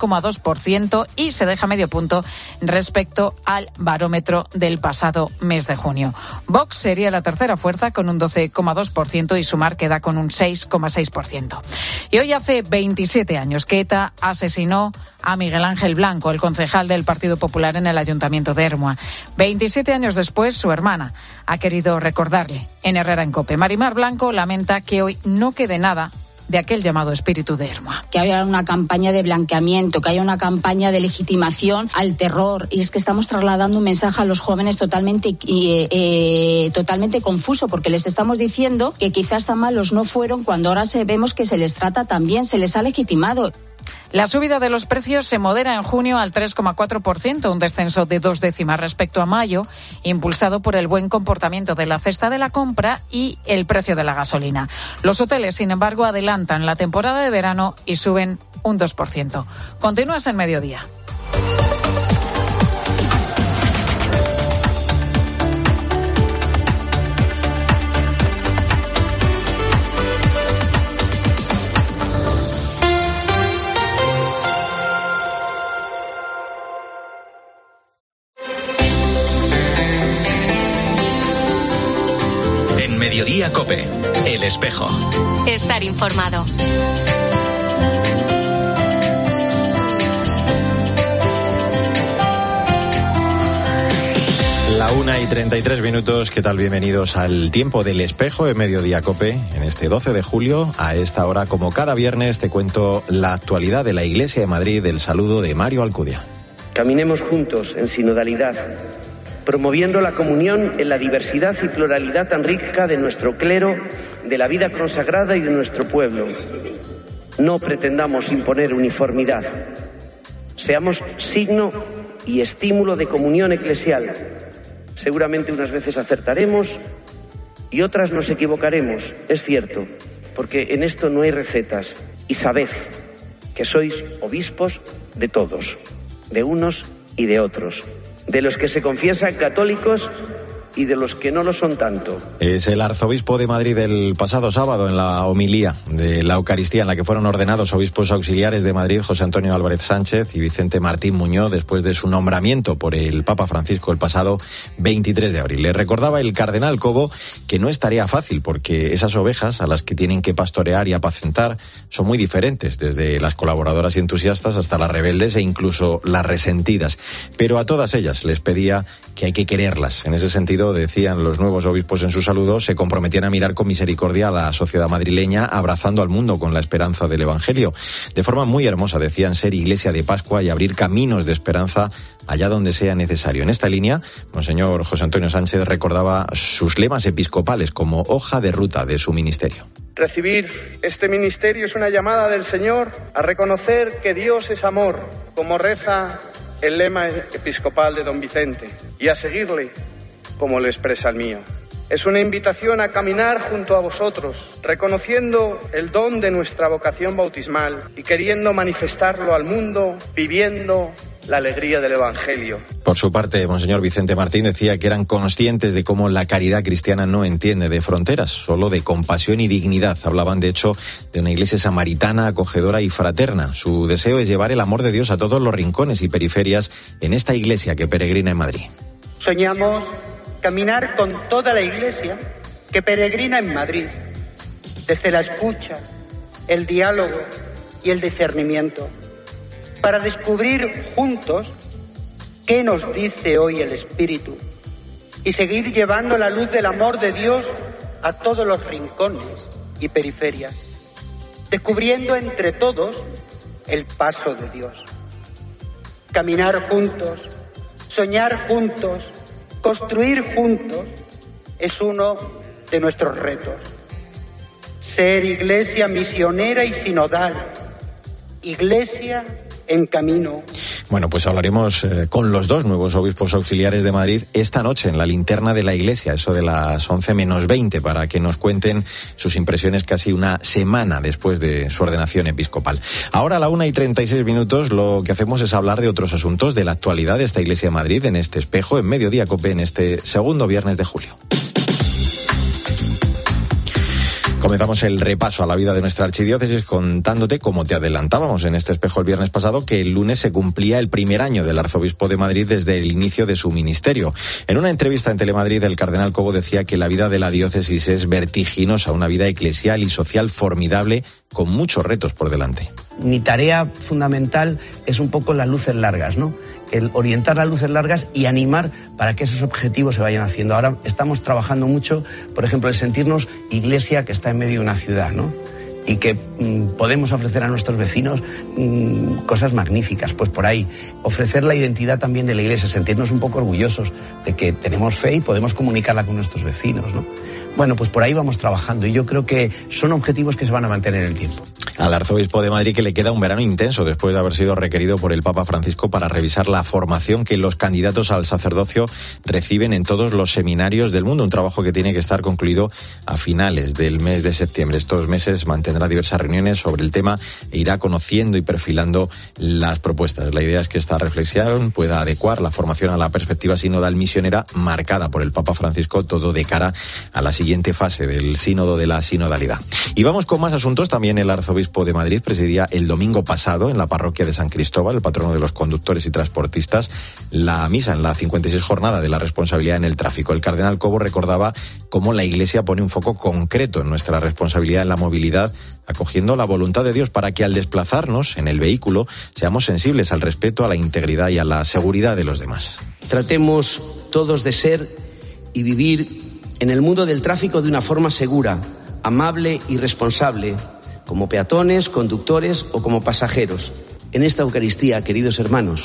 30,2% y se deja medio punto respecto al barómetro del pasado mes de junio. Vox sería la tercera fuerza con un 12,2% y Sumar queda con un 6,6%. Y hoy hace 27 años que ETA asesinó a Miguel Ángel Blanco, el concejal del Partido Popular en el Ayuntamiento de Ermua. 27 años después, su hermana ha querido recordarle en Herrera en COPE. Marimar Blanco lamenta que hoy no quede nada de aquel llamado espíritu de Ermua. Que haya una campaña de blanqueamiento, que haya una campaña de legitimación al terror. Y es que estamos trasladando un mensaje a los jóvenes totalmente confuso, porque les estamos diciendo que quizás tan malos no fueron cuando ahora vemos que se les trata tan bien, se les ha legitimado. La subida de los precios se modera en junio al 3,4%, un descenso de 2 décimas respecto a mayo, impulsado por el buen comportamiento de la cesta de la compra y el precio de la gasolina. Los hoteles, sin embargo, adelantan la temporada de verano y suben un 2%. Continúas en Mediodía. Mediodía COPE, El Espejo. Estar informado. La 1:33, ¿qué tal? Bienvenidos al tiempo del Espejo en Mediodía COPE, en este 12 de julio. A esta hora, como cada viernes, te cuento la actualidad de la Iglesia de Madrid, el saludo de Mario Alcudia. Caminemos juntos en sinodalidad, promoviendo la comunión en la diversidad y pluralidad tan rica de nuestro clero, de la vida consagrada y de nuestro pueblo. No pretendamos imponer uniformidad. Seamos signo y estímulo de comunión eclesial. Seguramente unas veces acertaremos y otras nos equivocaremos, es cierto, porque en esto no hay recetas. Y sabed que sois obispos de todos, de unos y de otros. de los que se confiesan católicos y de los que no lo son tanto. Es el arzobispo de Madrid el pasado sábado en la homilía de la Eucaristía en la que fueron ordenados obispos auxiliares de Madrid José Antonio Álvarez Sánchez y Vicente Martín Muñoz después de su nombramiento por el Papa Francisco el pasado 23 de abril. Le recordaba el cardenal Cobo que no es tarea fácil porque esas ovejas a las que tienen que pastorear y apacentar son muy diferentes, desde las colaboradoras y entusiastas hasta las rebeldes e incluso las resentidas. Pero a todas ellas les pedía que hay que quererlas. En ese sentido, decían los nuevos obispos en su saludo, se comprometían a mirar con misericordia a la sociedad madrileña, abrazando al mundo con la esperanza del Evangelio. De forma muy hermosa decían ser iglesia de Pascua y abrir caminos de esperanza allá donde sea necesario. En esta línea, Monseñor José Antonio Sánchez recordaba sus lemas episcopales como hoja de ruta de su ministerio. Recibir este ministerio es una llamada del Señor a reconocer que Dios es amor, como reza el lema episcopal de don Vicente, y a seguirle como lo expresa el mío. Es una invitación a caminar junto a vosotros, reconociendo el don de nuestra vocación bautismal y queriendo manifestarlo al mundo, viviendo la alegría del Evangelio. Por su parte, Monseñor Vicente Martín decía que eran conscientes de cómo la caridad cristiana no entiende de fronteras, solo de compasión y dignidad. Hablaban, de hecho, de una iglesia samaritana, acogedora y fraterna. Su deseo es llevar el amor de Dios a todos los rincones y periferias en esta iglesia que peregrina en Madrid. Soñamos caminar con toda la Iglesia que peregrina en Madrid, desde la escucha, el diálogo y el discernimiento, para descubrir juntos qué nos dice hoy el Espíritu y seguir llevando la luz del amor de Dios a todos los rincones y periferias, descubriendo entre todos el paso de Dios. Caminar juntos, soñar juntos, construir juntos es uno de nuestros retos. Ser iglesia misionera y sinodal, iglesia en camino. Bueno, pues hablaremos con los dos nuevos obispos auxiliares de Madrid esta noche en la linterna de la iglesia, eso de las 11 menos 20, para que nos cuenten sus impresiones casi una semana después de su ordenación episcopal. Ahora a la 1:36 lo que hacemos es hablar de otros asuntos de la actualidad de esta iglesia de Madrid en este espejo, en Mediodía COPE, en este segundo viernes de julio. Comenzamos el repaso a la vida de nuestra archidiócesis contándote, como te adelantábamos en este espejo el viernes pasado, que el lunes se cumplía el primer año del arzobispo de Madrid desde el inicio de su ministerio. En una entrevista en Telemadrid, el cardenal Cobo decía que la vida de la diócesis es vertiginosa, una vida eclesial y social formidable, con muchos retos por delante. Mi tarea fundamental es un poco las luces largas, ¿no? El orientar las luces largas y animar para que esos objetivos se vayan haciendo. Ahora estamos trabajando mucho, por ejemplo, el sentirnos iglesia que está en medio de una ciudad, ¿no? Y que podemos ofrecer a nuestros vecinos cosas magníficas. Pues por ahí, ofrecer la identidad también de la iglesia, sentirnos un poco orgullosos de que tenemos fe y podemos comunicarla con nuestros vecinos, ¿no? Bueno, pues por ahí vamos trabajando y yo creo que son objetivos que se van a mantener en el tiempo. Al arzobispo de Madrid, que le queda un verano intenso después de haber sido requerido por el Papa Francisco para revisar la formación que los candidatos al sacerdocio reciben en todos los seminarios del mundo, un trabajo que tiene que estar concluido a finales del mes de septiembre. Estos meses mantendrá diversas reuniones sobre el tema e irá conociendo y perfilando las propuestas. La idea es que esta reflexión pueda adecuar la formación a la perspectiva sinodal misionera marcada por el Papa Francisco, todo de cara a la siguiente fase del sínodo de la sinodalidad. Y vamos con más asuntos. También el arzobispo de Madrid presidía el domingo pasado en la parroquia de San Cristóbal, el patrono de los conductores y transportistas, la misa en la 56 jornada de la responsabilidad en el tráfico. El cardenal Cobo recordaba cómo la Iglesia pone un foco concreto en nuestra responsabilidad en la movilidad, acogiendo la voluntad de Dios para que al desplazarnos en el vehículo seamos sensibles al respeto, a la integridad y a la seguridad de los demás. Tratemos todos de ser y vivir en el mundo del tráfico de una forma segura, amable y responsable, como peatones, conductores o como pasajeros. En esta Eucaristía, queridos hermanos,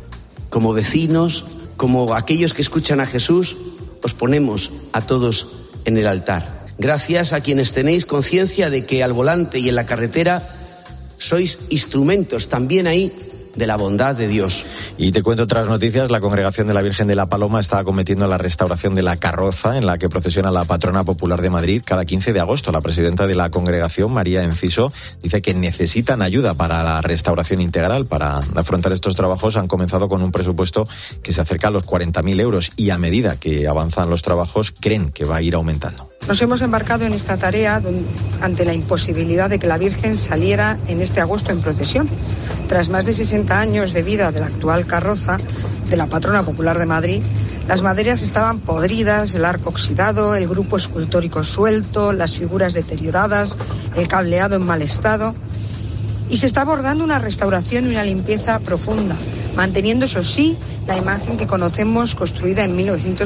como vecinos, como aquellos que escuchan a Jesús, os ponemos a todos en el altar. Gracias a quienes tenéis conciencia de que al volante y en la carretera sois instrumentos también ahí de la bondad de Dios. Y te cuento otras noticias. La Congregación de la Virgen de la Paloma está acometiendo la restauración de la carroza en la que procesiona la patrona popular de Madrid cada 15 de agosto. La presidenta de la congregación, María Enciso, dice que necesitan ayuda para la restauración integral. Para afrontar estos trabajos han comenzado con un presupuesto que se acerca a los 40.000 euros y a medida que avanzan los trabajos creen que va a ir aumentando. Nos hemos embarcado en esta tarea ante la imposibilidad de que la Virgen saliera en este agosto en procesión. Tras más de 60 años de vida de la actual carroza de la patrona popular de Madrid, las maderas estaban podridas, el arco oxidado, el grupo escultórico suelto, las figuras deterioradas, el cableado en mal estado. Y se está abordando una restauración y una limpieza profunda, manteniendo, eso sí, la imagen que conocemos construida en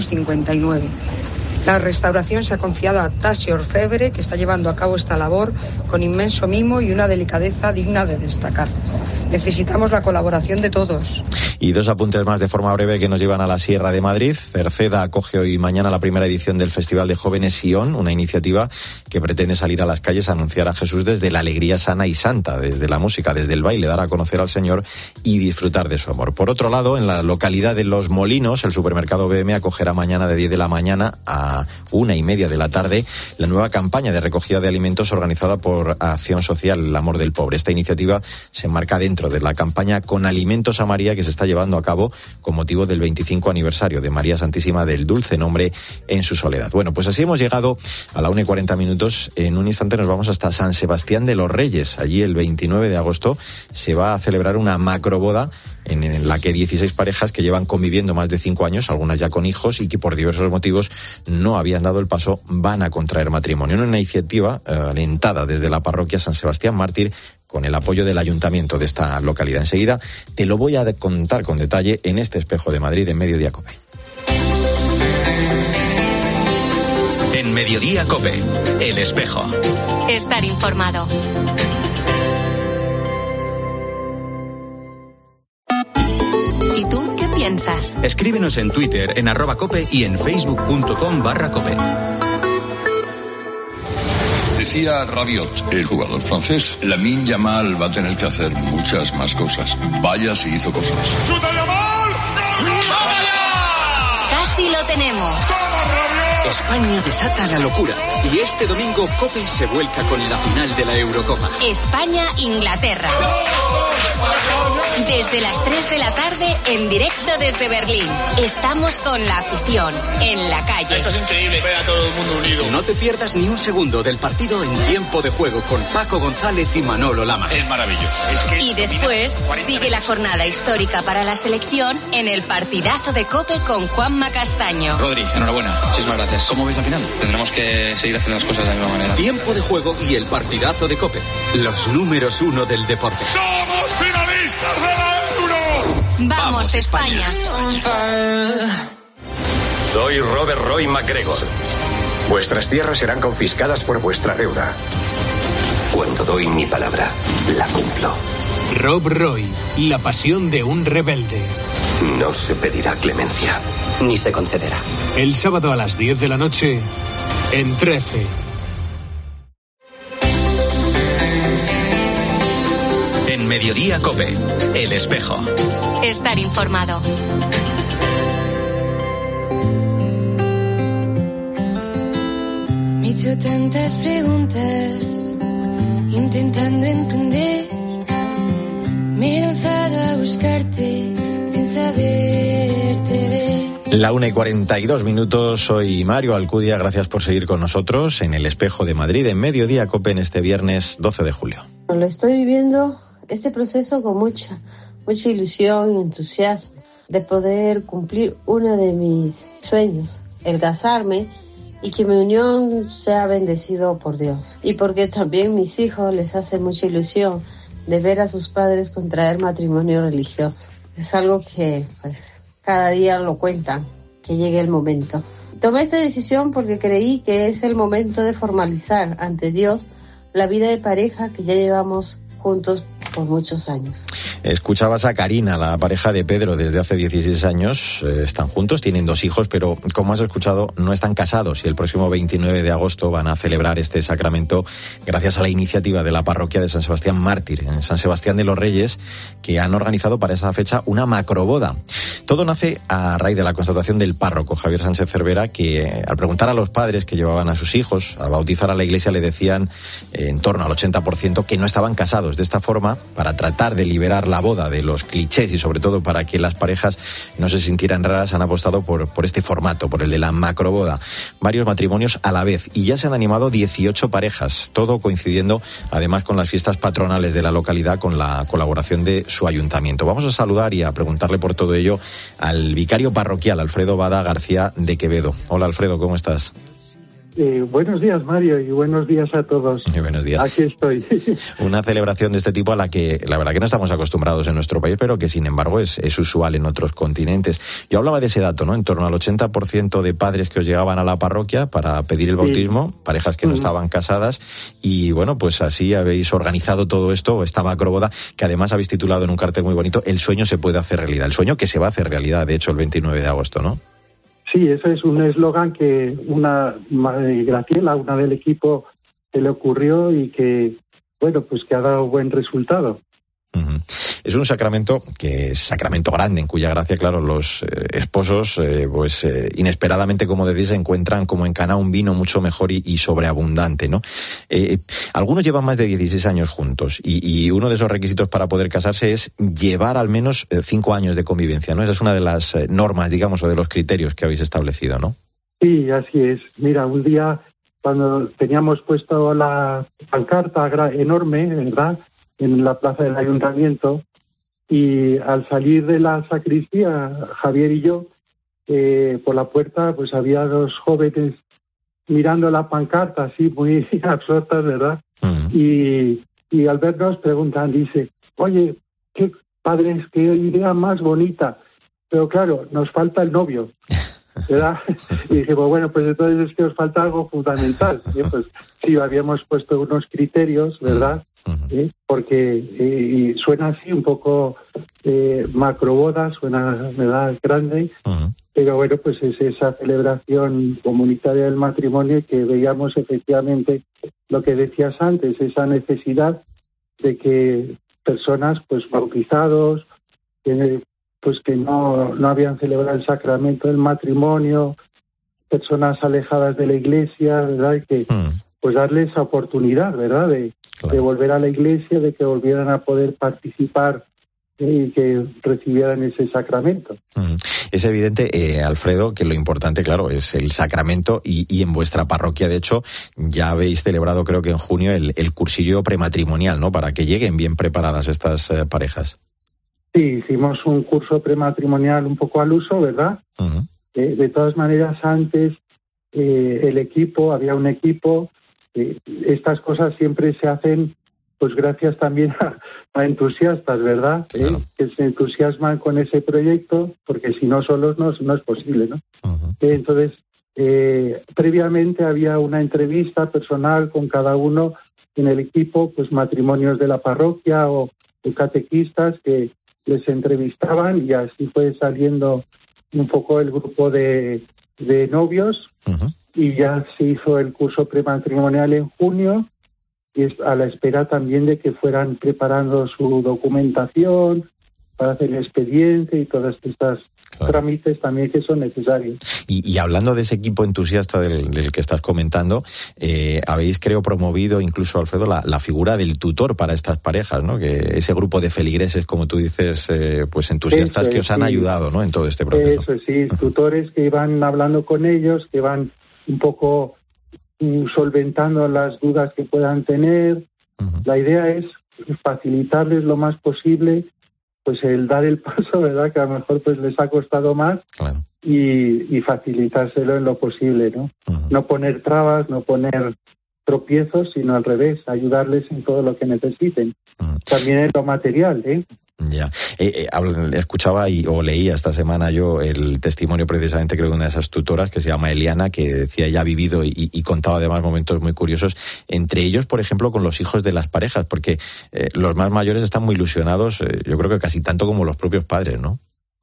1959. La restauración se ha confiado a Tassi Orfebre, que está llevando a cabo esta labor con inmenso mimo y una delicadeza digna de destacar. Necesitamos la colaboración de todos. Y dos apuntes más de forma breve que nos llevan a la Sierra de Madrid. Cerceda acoge hoy y mañana la primera edición del Festival de Jóvenes Sion, una iniciativa que pretende salir a las calles a anunciar a Jesús desde la alegría sana y santa, desde la música, desde el baile, dar a conocer al Señor y disfrutar de su amor. Por otro lado, en la localidad de Los Molinos, el supermercado BM acogerá mañana de 10 de la mañana a 1:30 de la tarde la nueva campaña de recogida de alimentos organizada por Acción Social, el Amor del Pobre. Esta iniciativa se enmarca dentro de la campaña Con Alimentos a María que se está llevando a cabo con motivo del 25 aniversario de María Santísima del Dulce Nombre en su soledad. Bueno, pues así hemos llegado a la 1:40. En un instante nos vamos hasta San Sebastián de los Reyes. Allí el 29 de agosto se va a celebrar una macroboda en la que 16 parejas que llevan conviviendo más de 5 años, algunas ya con hijos y que por diversos motivos no habían dado el paso, van a contraer matrimonio. Una iniciativa alentada desde la parroquia San Sebastián Mártir con el apoyo del ayuntamiento de esta localidad. Enseguida te lo voy a contar con detalle en este Espejo de Madrid en Mediodía COPE. En Mediodía COPE, El Espejo. Estar informado. ¿Y tú qué piensas? Escríbenos en Twitter en @cope y en facebook.com/cope. Decía Rabiot, el jugador francés, Lamine Yamal va a tener que hacer muchas más cosas. Vaya si hizo cosas. ¡Chuta Yamal! Casi lo tenemos. España desata la locura y este domingo COPE se vuelca con la final de la Eurocopa. España-Inglaterra. Desde las 3 de la tarde, en directo desde Berlín. Estamos con la afición, en la calle. Esto es increíble, ver a todo el mundo unido. No te pierdas ni un segundo del partido en Tiempo de Juego con Paco González y Manolo Lama. Es maravilloso. Y después, sigue la jornada histórica para la selección en el partidazo de COPE con Juanma Castaño. Rodri, enhorabuena. Muchísimas gracias. ¿Cómo ves la final? Tendremos que seguir haciendo las cosas de la misma manera. Tiempo de Juego y el partidazo de COPE. Los números 1 del deporte. ¡Somos finalistas de la Euro! ¡Vamos, España! Soy Robert Roy MacGregor. Vuestras tierras serán confiscadas por vuestra deuda. Cuando doy mi palabra, la cumplo. Rob Roy, la pasión de un rebelde. No se pedirá clemencia, ni se concederá. El sábado a las 10 de la noche, en 13. En Mediodía COPE, El Espejo. Estar informado. Me he hecho tantas preguntas, intentando entender. Me he lanzado a buscarte sin saberte ver. La 1:42. Soy Mario Alcudia. Gracias por seguir con nosotros en El Espejo de Madrid en Mediodía COPE en este viernes 12 de julio. Lo estoy viviendo este proceso con mucha ilusión y entusiasmo de poder cumplir uno de mis sueños, el casarme, y que mi unión sea bendecido por Dios. Y porque también mis hijos les hace mucha ilusión de ver a sus padres contraer matrimonio religioso. Es algo que cada día lo cuentan, que llegue el momento. Tomé esta decisión porque creí que es el momento de formalizar ante Dios la vida de pareja que ya llevamos juntos por muchos años. Escuchabas a Karina, la pareja de Pedro, desde hace 16 años. Están juntos, tienen 2 hijos, pero como has escuchado, no están casados y el próximo 29 de agosto van a celebrar este sacramento gracias a la iniciativa de la parroquia de San Sebastián Mártir, en San Sebastián de los Reyes, que han organizado para esa fecha una macroboda. Todo nace a raíz de la constatación del párroco Javier Sánchez Cervera, que al preguntar a los padres que llevaban a sus hijos a bautizar a la iglesia le decían en torno al 80% que no estaban casados. De esta forma, para tratar de liberar la boda de los clichés y sobre todo para que las parejas no se sintieran raras, han apostado por este formato, por el de la macroboda. Varios matrimonios a la vez y ya se han animado 18 parejas, todo coincidiendo además con las fiestas patronales de la localidad con la colaboración de su ayuntamiento. Vamos a saludar y a preguntarle por todo ello al vicario parroquial, Alfredo Bada García de Quevedo. Hola Alfredo, ¿cómo estás? Buenos días, Mario, y buenos días a todos. Buenos días. Aquí estoy. Una celebración de este tipo a la que la verdad que no estamos acostumbrados en nuestro país, pero que sin embargo es usual en otros continentes. Yo hablaba de ese dato, ¿no? En torno al 80% de padres que os llegaban a la parroquia para pedir el bautismo, parejas que no estaban casadas, y bueno, pues así habéis organizado todo esto, esta macroboda, que además habéis titulado en un cartel muy bonito, El sueño se puede hacer realidad. El sueño que se va a hacer realidad, de hecho, el 29 de agosto, ¿no? Sí, eso es un eslogan que Graciela, una del equipo, se le ocurrió y que, bueno, pues que ha dado buen resultado. Uh-huh. Es un sacramento que es sacramento grande, en cuya gracia, claro, los esposos, inesperadamente, como decís, encuentran como en Caná un vino mucho mejor y sobreabundante, ¿no? Algunos llevan más de 16 años juntos y uno de esos requisitos para poder casarse es llevar al menos 5 años de convivencia, ¿no? Esa es una de las normas, digamos, o de los criterios que habéis establecido, ¿no? Sí, así es. Mira, un día cuando teníamos puesto la pancarta enorme, ¿verdad?, en la plaza del ayuntamiento, y al salir de la sacristía, Javier y yo, por la puerta, pues había 2 jóvenes mirando la pancarta, así muy absortas, ¿verdad? Y al vernos preguntan, dice, oye, qué padres, qué idea más bonita, pero claro, nos falta el novio, ¿verdad? Y dije, bueno, pues entonces es que os falta algo fundamental. Pues sí, habíamos puesto unos criterios, ¿verdad? Porque y suena así un poco macroboda, suena, ¿verdad?, grande, pero bueno, pues es esa celebración comunitaria del matrimonio que veíamos efectivamente lo que decías antes, esa necesidad de que personas pues bautizados, pues que no habían celebrado el sacramento del matrimonio, personas alejadas de la iglesia, ¿verdad?, y que pues darle esa oportunidad, ¿verdad?, de volver a la iglesia, de que volvieran a poder participar y que recibieran ese sacramento. Es evidente, Alfredo, que lo importante, claro, es el sacramento y en vuestra parroquia, de hecho, ya habéis celebrado, creo que en junio, el cursillo prematrimonial, ¿no?, para que lleguen bien preparadas estas parejas. Sí, hicimos un curso prematrimonial un poco al uso, ¿verdad? De todas maneras, antes había un equipo. Estas cosas siempre se hacen pues gracias también a entusiastas, ¿verdad? Claro. Que se entusiasman con ese proyecto, porque si no solos no es posible, ¿no? Entonces, previamente había una entrevista personal con cada uno en el equipo, pues matrimonios de la parroquia o catequistas que les entrevistaban, y así fue saliendo un poco el grupo de novios. Y ya se hizo el curso prematrimonial en junio, y a la espera también de que fueran preparando su documentación para hacer el expediente y todas estas trámites también que son necesarios. Y hablando de ese equipo entusiasta del que estás comentando, habéis, creo, promovido incluso, Alfredo, la figura del tutor para estas parejas, ¿no? Que ese grupo de feligreses, como tú dices, pues entusiastas que os han ayudado, ¿no?, en todo este proceso. Eso sí, tutores que iban hablando con ellos, que van un poco solventando las dudas que puedan tener. La idea es facilitarles lo más posible pues el dar el paso, ¿verdad?, que a lo mejor pues les ha costado más, y facilitárselo en lo posible, ¿no? No poner trabas, no poner tropiezos, sino al revés, ayudarles en todo lo que necesiten. También en lo material, Ya. Escuchaba o leía esta semana yo el testimonio precisamente, creo, de una de esas tutoras que se llama Eliana, que decía ya ha vivido y contaba además momentos muy curiosos, entre ellos, por ejemplo, con los hijos de las parejas, porque los más mayores están muy ilusionados, yo creo que casi tanto como los propios padres, ¿no?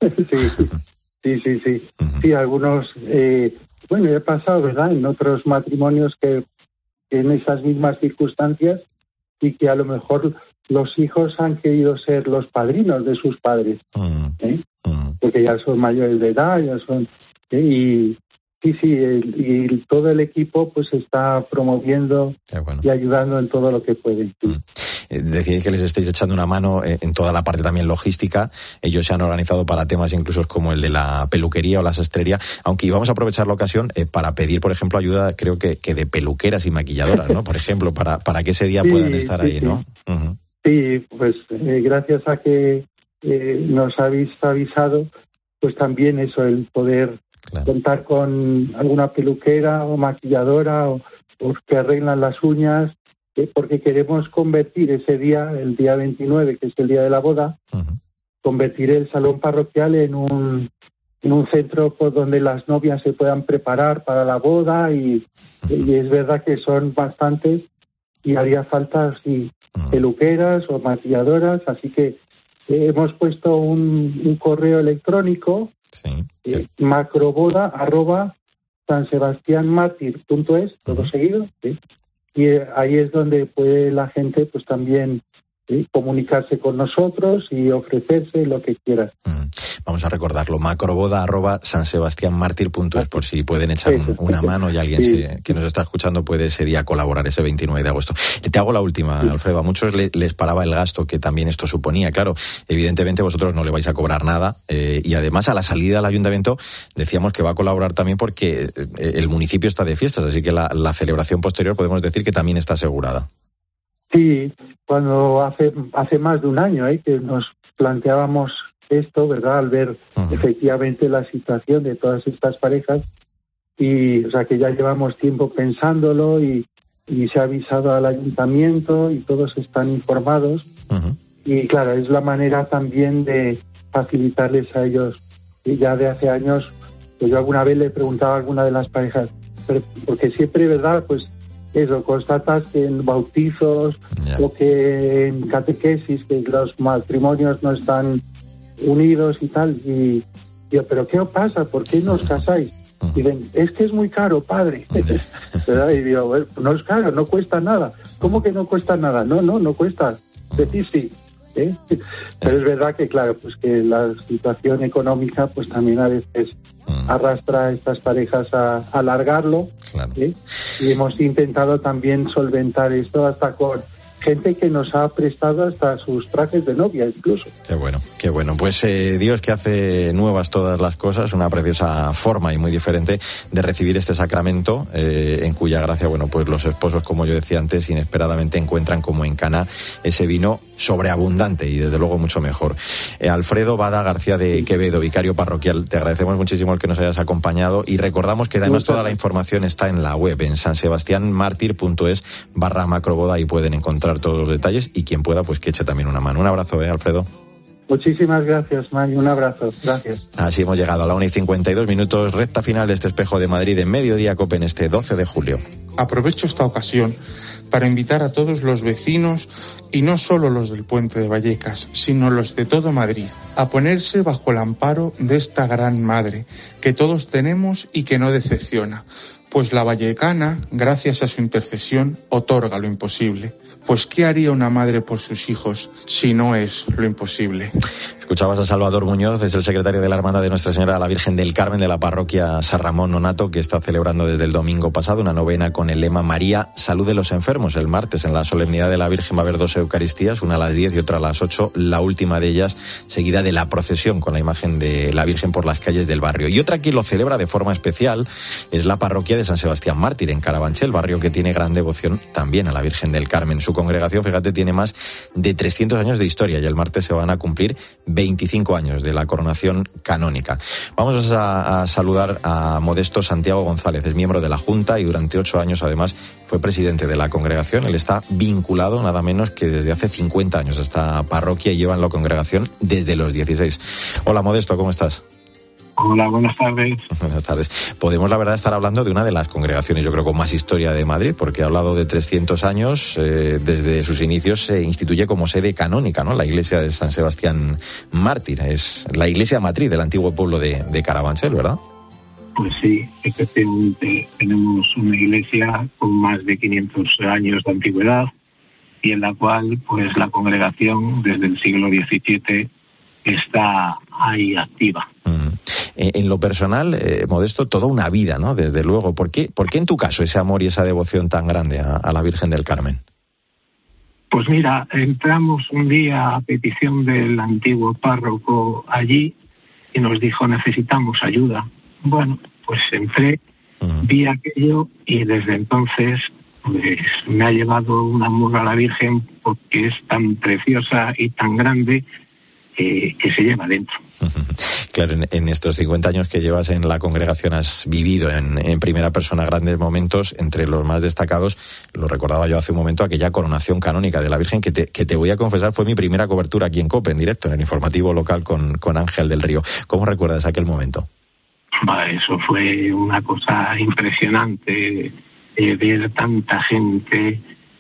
Sí. Sí, algunos, he pasado, ¿verdad?, en otros matrimonios que en esas mismas circunstancias y que a lo mejor los hijos han querido ser los padrinos de sus padres, porque ya son mayores de edad, ya son... y todo el equipo pues está promoviendo y ayudando en todo lo que puede. Decís que les estáis echando una mano en toda la parte también logística. Ellos se han organizado para temas incluso como el de la peluquería o la sastrería, aunque íbamos a aprovechar la ocasión para pedir, por ejemplo, ayuda, creo que de peluqueras y maquilladoras, ¿no? Por ejemplo, para que ese día puedan estar ahí, ¿no? Uh-huh. Sí, pues gracias a que nos habéis avisado, pues también eso, el poder contar con alguna peluquera o maquilladora o que arreglan las uñas, porque queremos convertir ese día, el día 29, que es el día de la boda, convertir el salón parroquial en un centro por donde las novias se puedan preparar para la boda y es verdad que son bastantes y haría falta peluqueras o maquilladoras, así que hemos puesto un correo electrónico, macroboda@sansebastianmartir.es, todo seguido, y ahí es donde puede la gente pues también comunicarse con nosotros y ofrecerse lo que quiera. Vamos a recordarlo, macroboda@sansebastianmartir.es, por si pueden echar una mano y alguien que nos está escuchando puede ese día colaborar, ese 29 de agosto. Te hago la última, Alfredo. A muchos les paraba el gasto que también esto suponía. Claro, evidentemente vosotros no le vais a cobrar nada y además a la salida al ayuntamiento decíamos que va a colaborar también porque el municipio está de fiestas, así que la celebración posterior podemos decir que también está asegurada. Sí, cuando hace más de un año que nos planteábamos esto, ¿verdad?, al ver efectivamente la situación de todas estas parejas, y o sea que ya llevamos tiempo pensándolo y se ha avisado al ayuntamiento y todos están informados, y claro, es la manera también de facilitarles a ellos. Y ya de hace años, pues yo alguna vez le preguntaba a alguna de las parejas, porque siempre, ¿verdad?, pues eso, constatas que en bautizos o que en catequesis que los matrimonios no están unidos y tal, y yo, ¿pero qué os pasa? ¿Por qué no os casáis? Y ven, es que es muy caro, padre. ¿Verdad? Y digo, bueno, no es caro, no cuesta nada. ¿Cómo que no cuesta nada? No cuesta. Decir sí. Pero es verdad que, claro, pues que la situación económica pues también a veces arrastra a estas parejas a alargarlo, y hemos intentado también solventar esto hasta con gente que nos ha prestado hasta sus trajes de novia incluso. Qué bueno. Pues Dios, que hace nuevas todas las cosas, una preciosa forma y muy diferente de recibir este sacramento, en cuya gracia, bueno, pues los esposos, como yo decía antes, inesperadamente encuentran como en Caná ese vino sobreabundante y desde luego mucho mejor. Alfredo Bada García de Quevedo, vicario parroquial, te agradecemos muchísimo el que nos hayas acompañado y recordamos que además toda la información está en la web, en sansebastianmartir.es/macroboda, y pueden encontrar todos los detalles y quien pueda pues que eche también una mano. Un abrazo, Alfredo. Muchísimas gracias, May, un abrazo, gracias. Así hemos llegado a la 1:52, recta final de este Espejo de Madrid en Mediodía COPE en este 12 de julio. Aprovecho esta ocasión para invitar a todos los vecinos, y no solo los del Puente de Vallecas, sino los de todo Madrid, a ponerse bajo el amparo de esta gran madre que todos tenemos y que no decepciona, pues la vallecana, gracias a su intercesión, otorga lo imposible. Pues ¿qué haría una madre por sus hijos si no es lo imposible? Escuchabas a Salvador Muñoz, es el secretario de la Hermandad de Nuestra Señora de la Virgen del Carmen de la parroquia San Ramón Nonato, que está celebrando desde el domingo pasado una novena con el lema María, salud de los enfermos. El martes, en la solemnidad de la Virgen, va a haber 2 Eucaristías, una a las 10 y otra a las 8, la última de ellas seguida de la procesión con la imagen de la Virgen por las calles del barrio. Y otra que lo celebra de forma especial es la parroquia de de San Sebastián Mártir, en Carabanchel, barrio que tiene gran devoción también a la Virgen del Carmen. Su congregación, fíjate, tiene más de 300 años de historia y el martes se van a cumplir 25 años de la coronación canónica. Vamos a saludar a Modesto Santiago González, es miembro de la Junta y durante 8 años además fue presidente de la congregación. Él está vinculado nada menos que desde hace 50 años a esta parroquia y lleva en la congregación desde los 16. Hola Modesto, ¿cómo estás? Hola, buenas tardes. Buenas tardes. Podemos, la verdad, estar hablando de una de las congregaciones, yo creo, con más historia de Madrid, porque ha hablado de 300 años. Desde sus inicios se instituye como sede canónica, ¿no? La iglesia de San Sebastián Mártir. Es la iglesia matriz del antiguo pueblo de Carabanchel, ¿verdad? Pues sí, efectivamente tenemos una iglesia con más de 500 años de antigüedad y en la cual, pues, la congregación desde el siglo XVII está ahí activa. En lo personal, Modesto, toda una vida, ¿no? Desde luego. ¿Por qué en tu caso ese amor y esa devoción tan grande a la Virgen del Carmen? Pues mira, entramos un día a petición del antiguo párroco allí y nos dijo, necesitamos ayuda. Bueno, pues entré, vi aquello y desde entonces pues me ha llevado un amor a la Virgen porque es tan preciosa y tan grande que se lleva dentro. Claro, en estos 50 años que llevas en la congregación has vivido en primera persona grandes momentos, entre los más destacados, lo recordaba yo hace un momento, aquella coronación canónica de la Virgen, que te voy a confesar fue mi primera cobertura aquí en COPE, en directo, en el informativo local con Ángel del Río. ¿Cómo recuerdas aquel momento? Eso fue una cosa impresionante, ver tanta gente,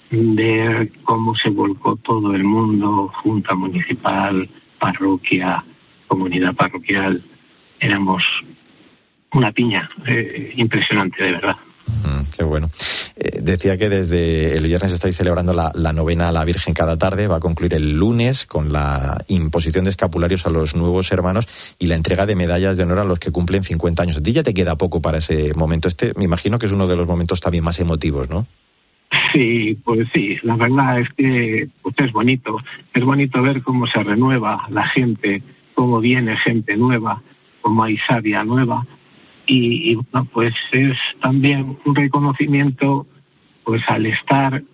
ver cómo se volcó todo el mundo, Junta Municipal, parroquia, comunidad parroquial. Éramos una piña, impresionante, de verdad. Qué bueno. Decía que desde el viernes estáis celebrando la novena a la Virgen cada tarde, va a concluir el lunes con la imposición de escapularios a los nuevos hermanos y la entrega de medallas de honor a los que cumplen 50 años. A ti ya te queda poco para ese momento. Me imagino que es uno de los momentos también más emotivos, ¿no? Sí, pues sí, la verdad es que pues es bonito ver cómo se renueva la gente, cómo viene gente nueva, cómo hay savia nueva y bueno, pues es también un reconocimiento pues al estar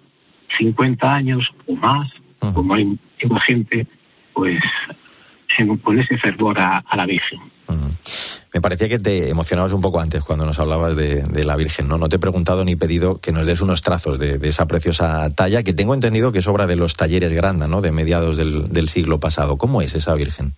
50 años o más, como hay mucha gente, pues con ese fervor a la Virgen. Me parecía que te emocionabas un poco antes cuando nos hablabas de la Virgen, ¿no? No te he preguntado ni pedido que nos des unos trazos de esa preciosa talla, que tengo entendido que es obra de los talleres Granda, ¿no? De mediados del siglo pasado. ¿Cómo es esa Virgen?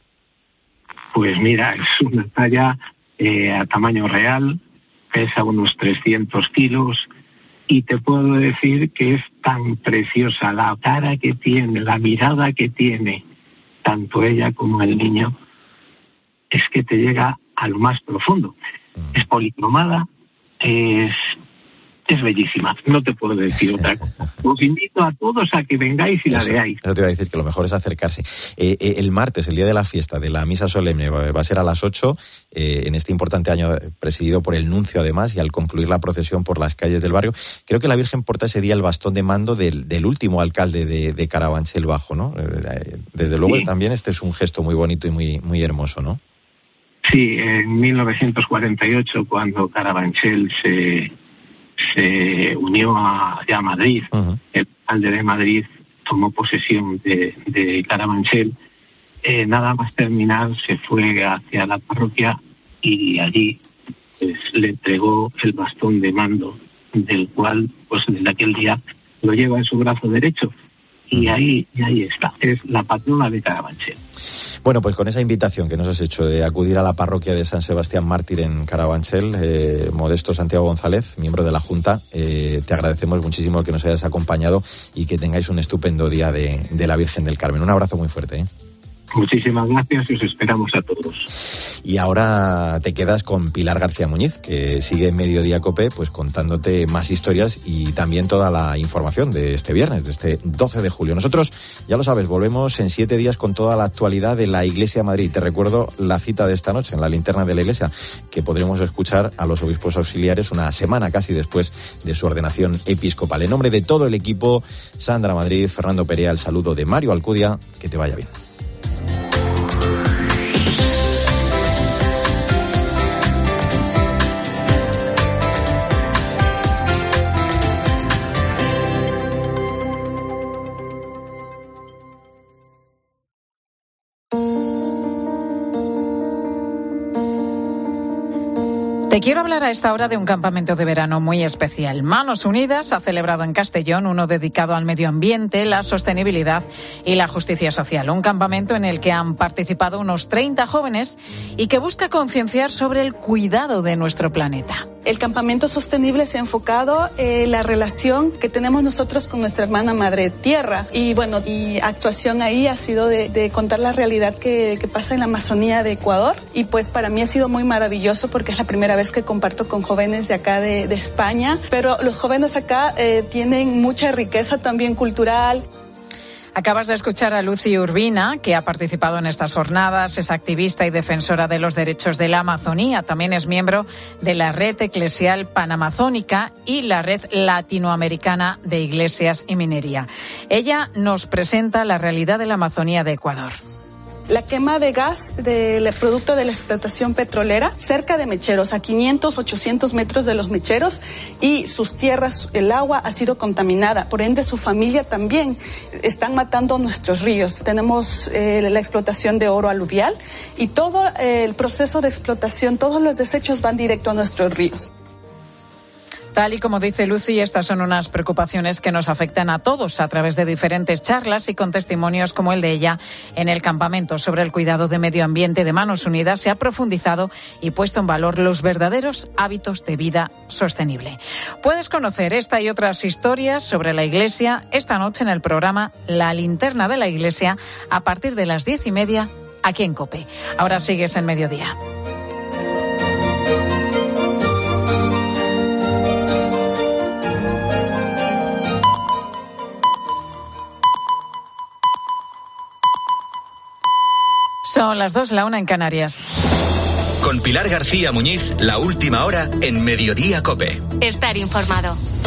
Pues mira, es una talla a tamaño real, pesa unos 300 kilos y te puedo decir que es tan preciosa la cara que tiene, la mirada que tiene, tanto ella como el niño, es que te llega a lo más profundo. Es policromada, es bellísima, no te puedo decir otra cosa. Os invito a todos a que vengáis y la veáis. Eso te iba a decir, que lo mejor es acercarse. El martes, el día de la fiesta, de la misa solemne, va a ser a las 8, en este importante año presidido por el nuncio además, y al concluir la procesión por las calles del barrio, creo que la Virgen porta ese día el bastón de mando del último alcalde de Carabanchel Bajo, ¿no? Desde luego sí. También este es un gesto muy bonito y muy hermoso, ¿no? Sí, en 1948, cuando Carabanchel se unió a Madrid, el alcalde de Madrid tomó posesión de Carabanchel, nada más terminar se fue hacia la parroquia y allí pues, le entregó el bastón de mando, del cual pues desde aquel día lo lleva en su brazo derecho. Y ahí está, es la patrona de Carabanchel. Bueno, pues con esa invitación que nos has hecho de acudir a la parroquia de San Sebastián Mártir en Carabanchel, Modesto Santiago González, miembro de la Junta, te agradecemos muchísimo que nos hayas acompañado y que tengáis un estupendo día de la Virgen del Carmen. Un abrazo muy fuerte. Muchísimas gracias y os esperamos a todos. Y ahora te quedas con Pilar García Muñiz, que sigue en Mediodía COPE, pues contándote más historias y también toda la información de este viernes, de este 12 de julio. Nosotros, ya lo sabes, volvemos en 7 días con toda la actualidad de la Iglesia de Madrid. Te recuerdo la cita de esta noche en la linterna de la Iglesia, que podremos escuchar a los obispos auxiliares una semana casi después de su ordenación episcopal. En nombre de todo el equipo, Sandra Madrid, Fernando Perea, el saludo de Mario Alcudia, que te vaya bien. Te quiero hablar a esta hora de un campamento de verano muy especial. Manos Unidas ha celebrado en Castellón uno dedicado al medio ambiente, la sostenibilidad y la justicia social. Un campamento en el que han participado unos 30 jóvenes y que busca concienciar sobre el cuidado de nuestro planeta. El campamento sostenible se ha enfocado en la relación que tenemos nosotros con nuestra hermana madre tierra. Y bueno, mi actuación ahí ha sido de contar la realidad que pasa en la Amazonía de Ecuador. Y pues para mí ha sido muy maravilloso porque es la primera vez que comparto con jóvenes de acá de España. Pero los jóvenes acá tienen mucha riqueza también cultural. Acabas de escuchar a Lucy Urbina, que ha participado en estas jornadas, es activista y defensora de los derechos de la Amazonía. También es miembro de la Red Eclesial Panamazónica y la Red Latinoamericana de Iglesias y Minería. Ella nos presenta la realidad de la Amazonía de Ecuador. La quema de gas del producto de la explotación petrolera cerca de mecheros, a 500, 800 metros de los mecheros, y sus tierras, el agua ha sido contaminada. Por ende, su familia también están matando nuestros ríos. Tenemos la explotación de oro aluvial y todo el proceso de explotación, todos los desechos van directo a nuestros ríos. Tal y como dice Lucy, estas son unas preocupaciones que nos afectan a todos a través de diferentes charlas y con testimonios como el de ella en el campamento sobre el cuidado de medio ambiente de Manos Unidas. Se ha profundizado y puesto en valor los verdaderos hábitos de vida sostenible. Puedes conocer esta y otras historias sobre la Iglesia esta noche en el programa La Linterna de la Iglesia a partir de las 10:30 aquí en COPE. Ahora sigues en Mediodía. Son las 2, la 1 en Canarias. Con Pilar García Muñiz, la última hora en Mediodía COPE. Estar informado.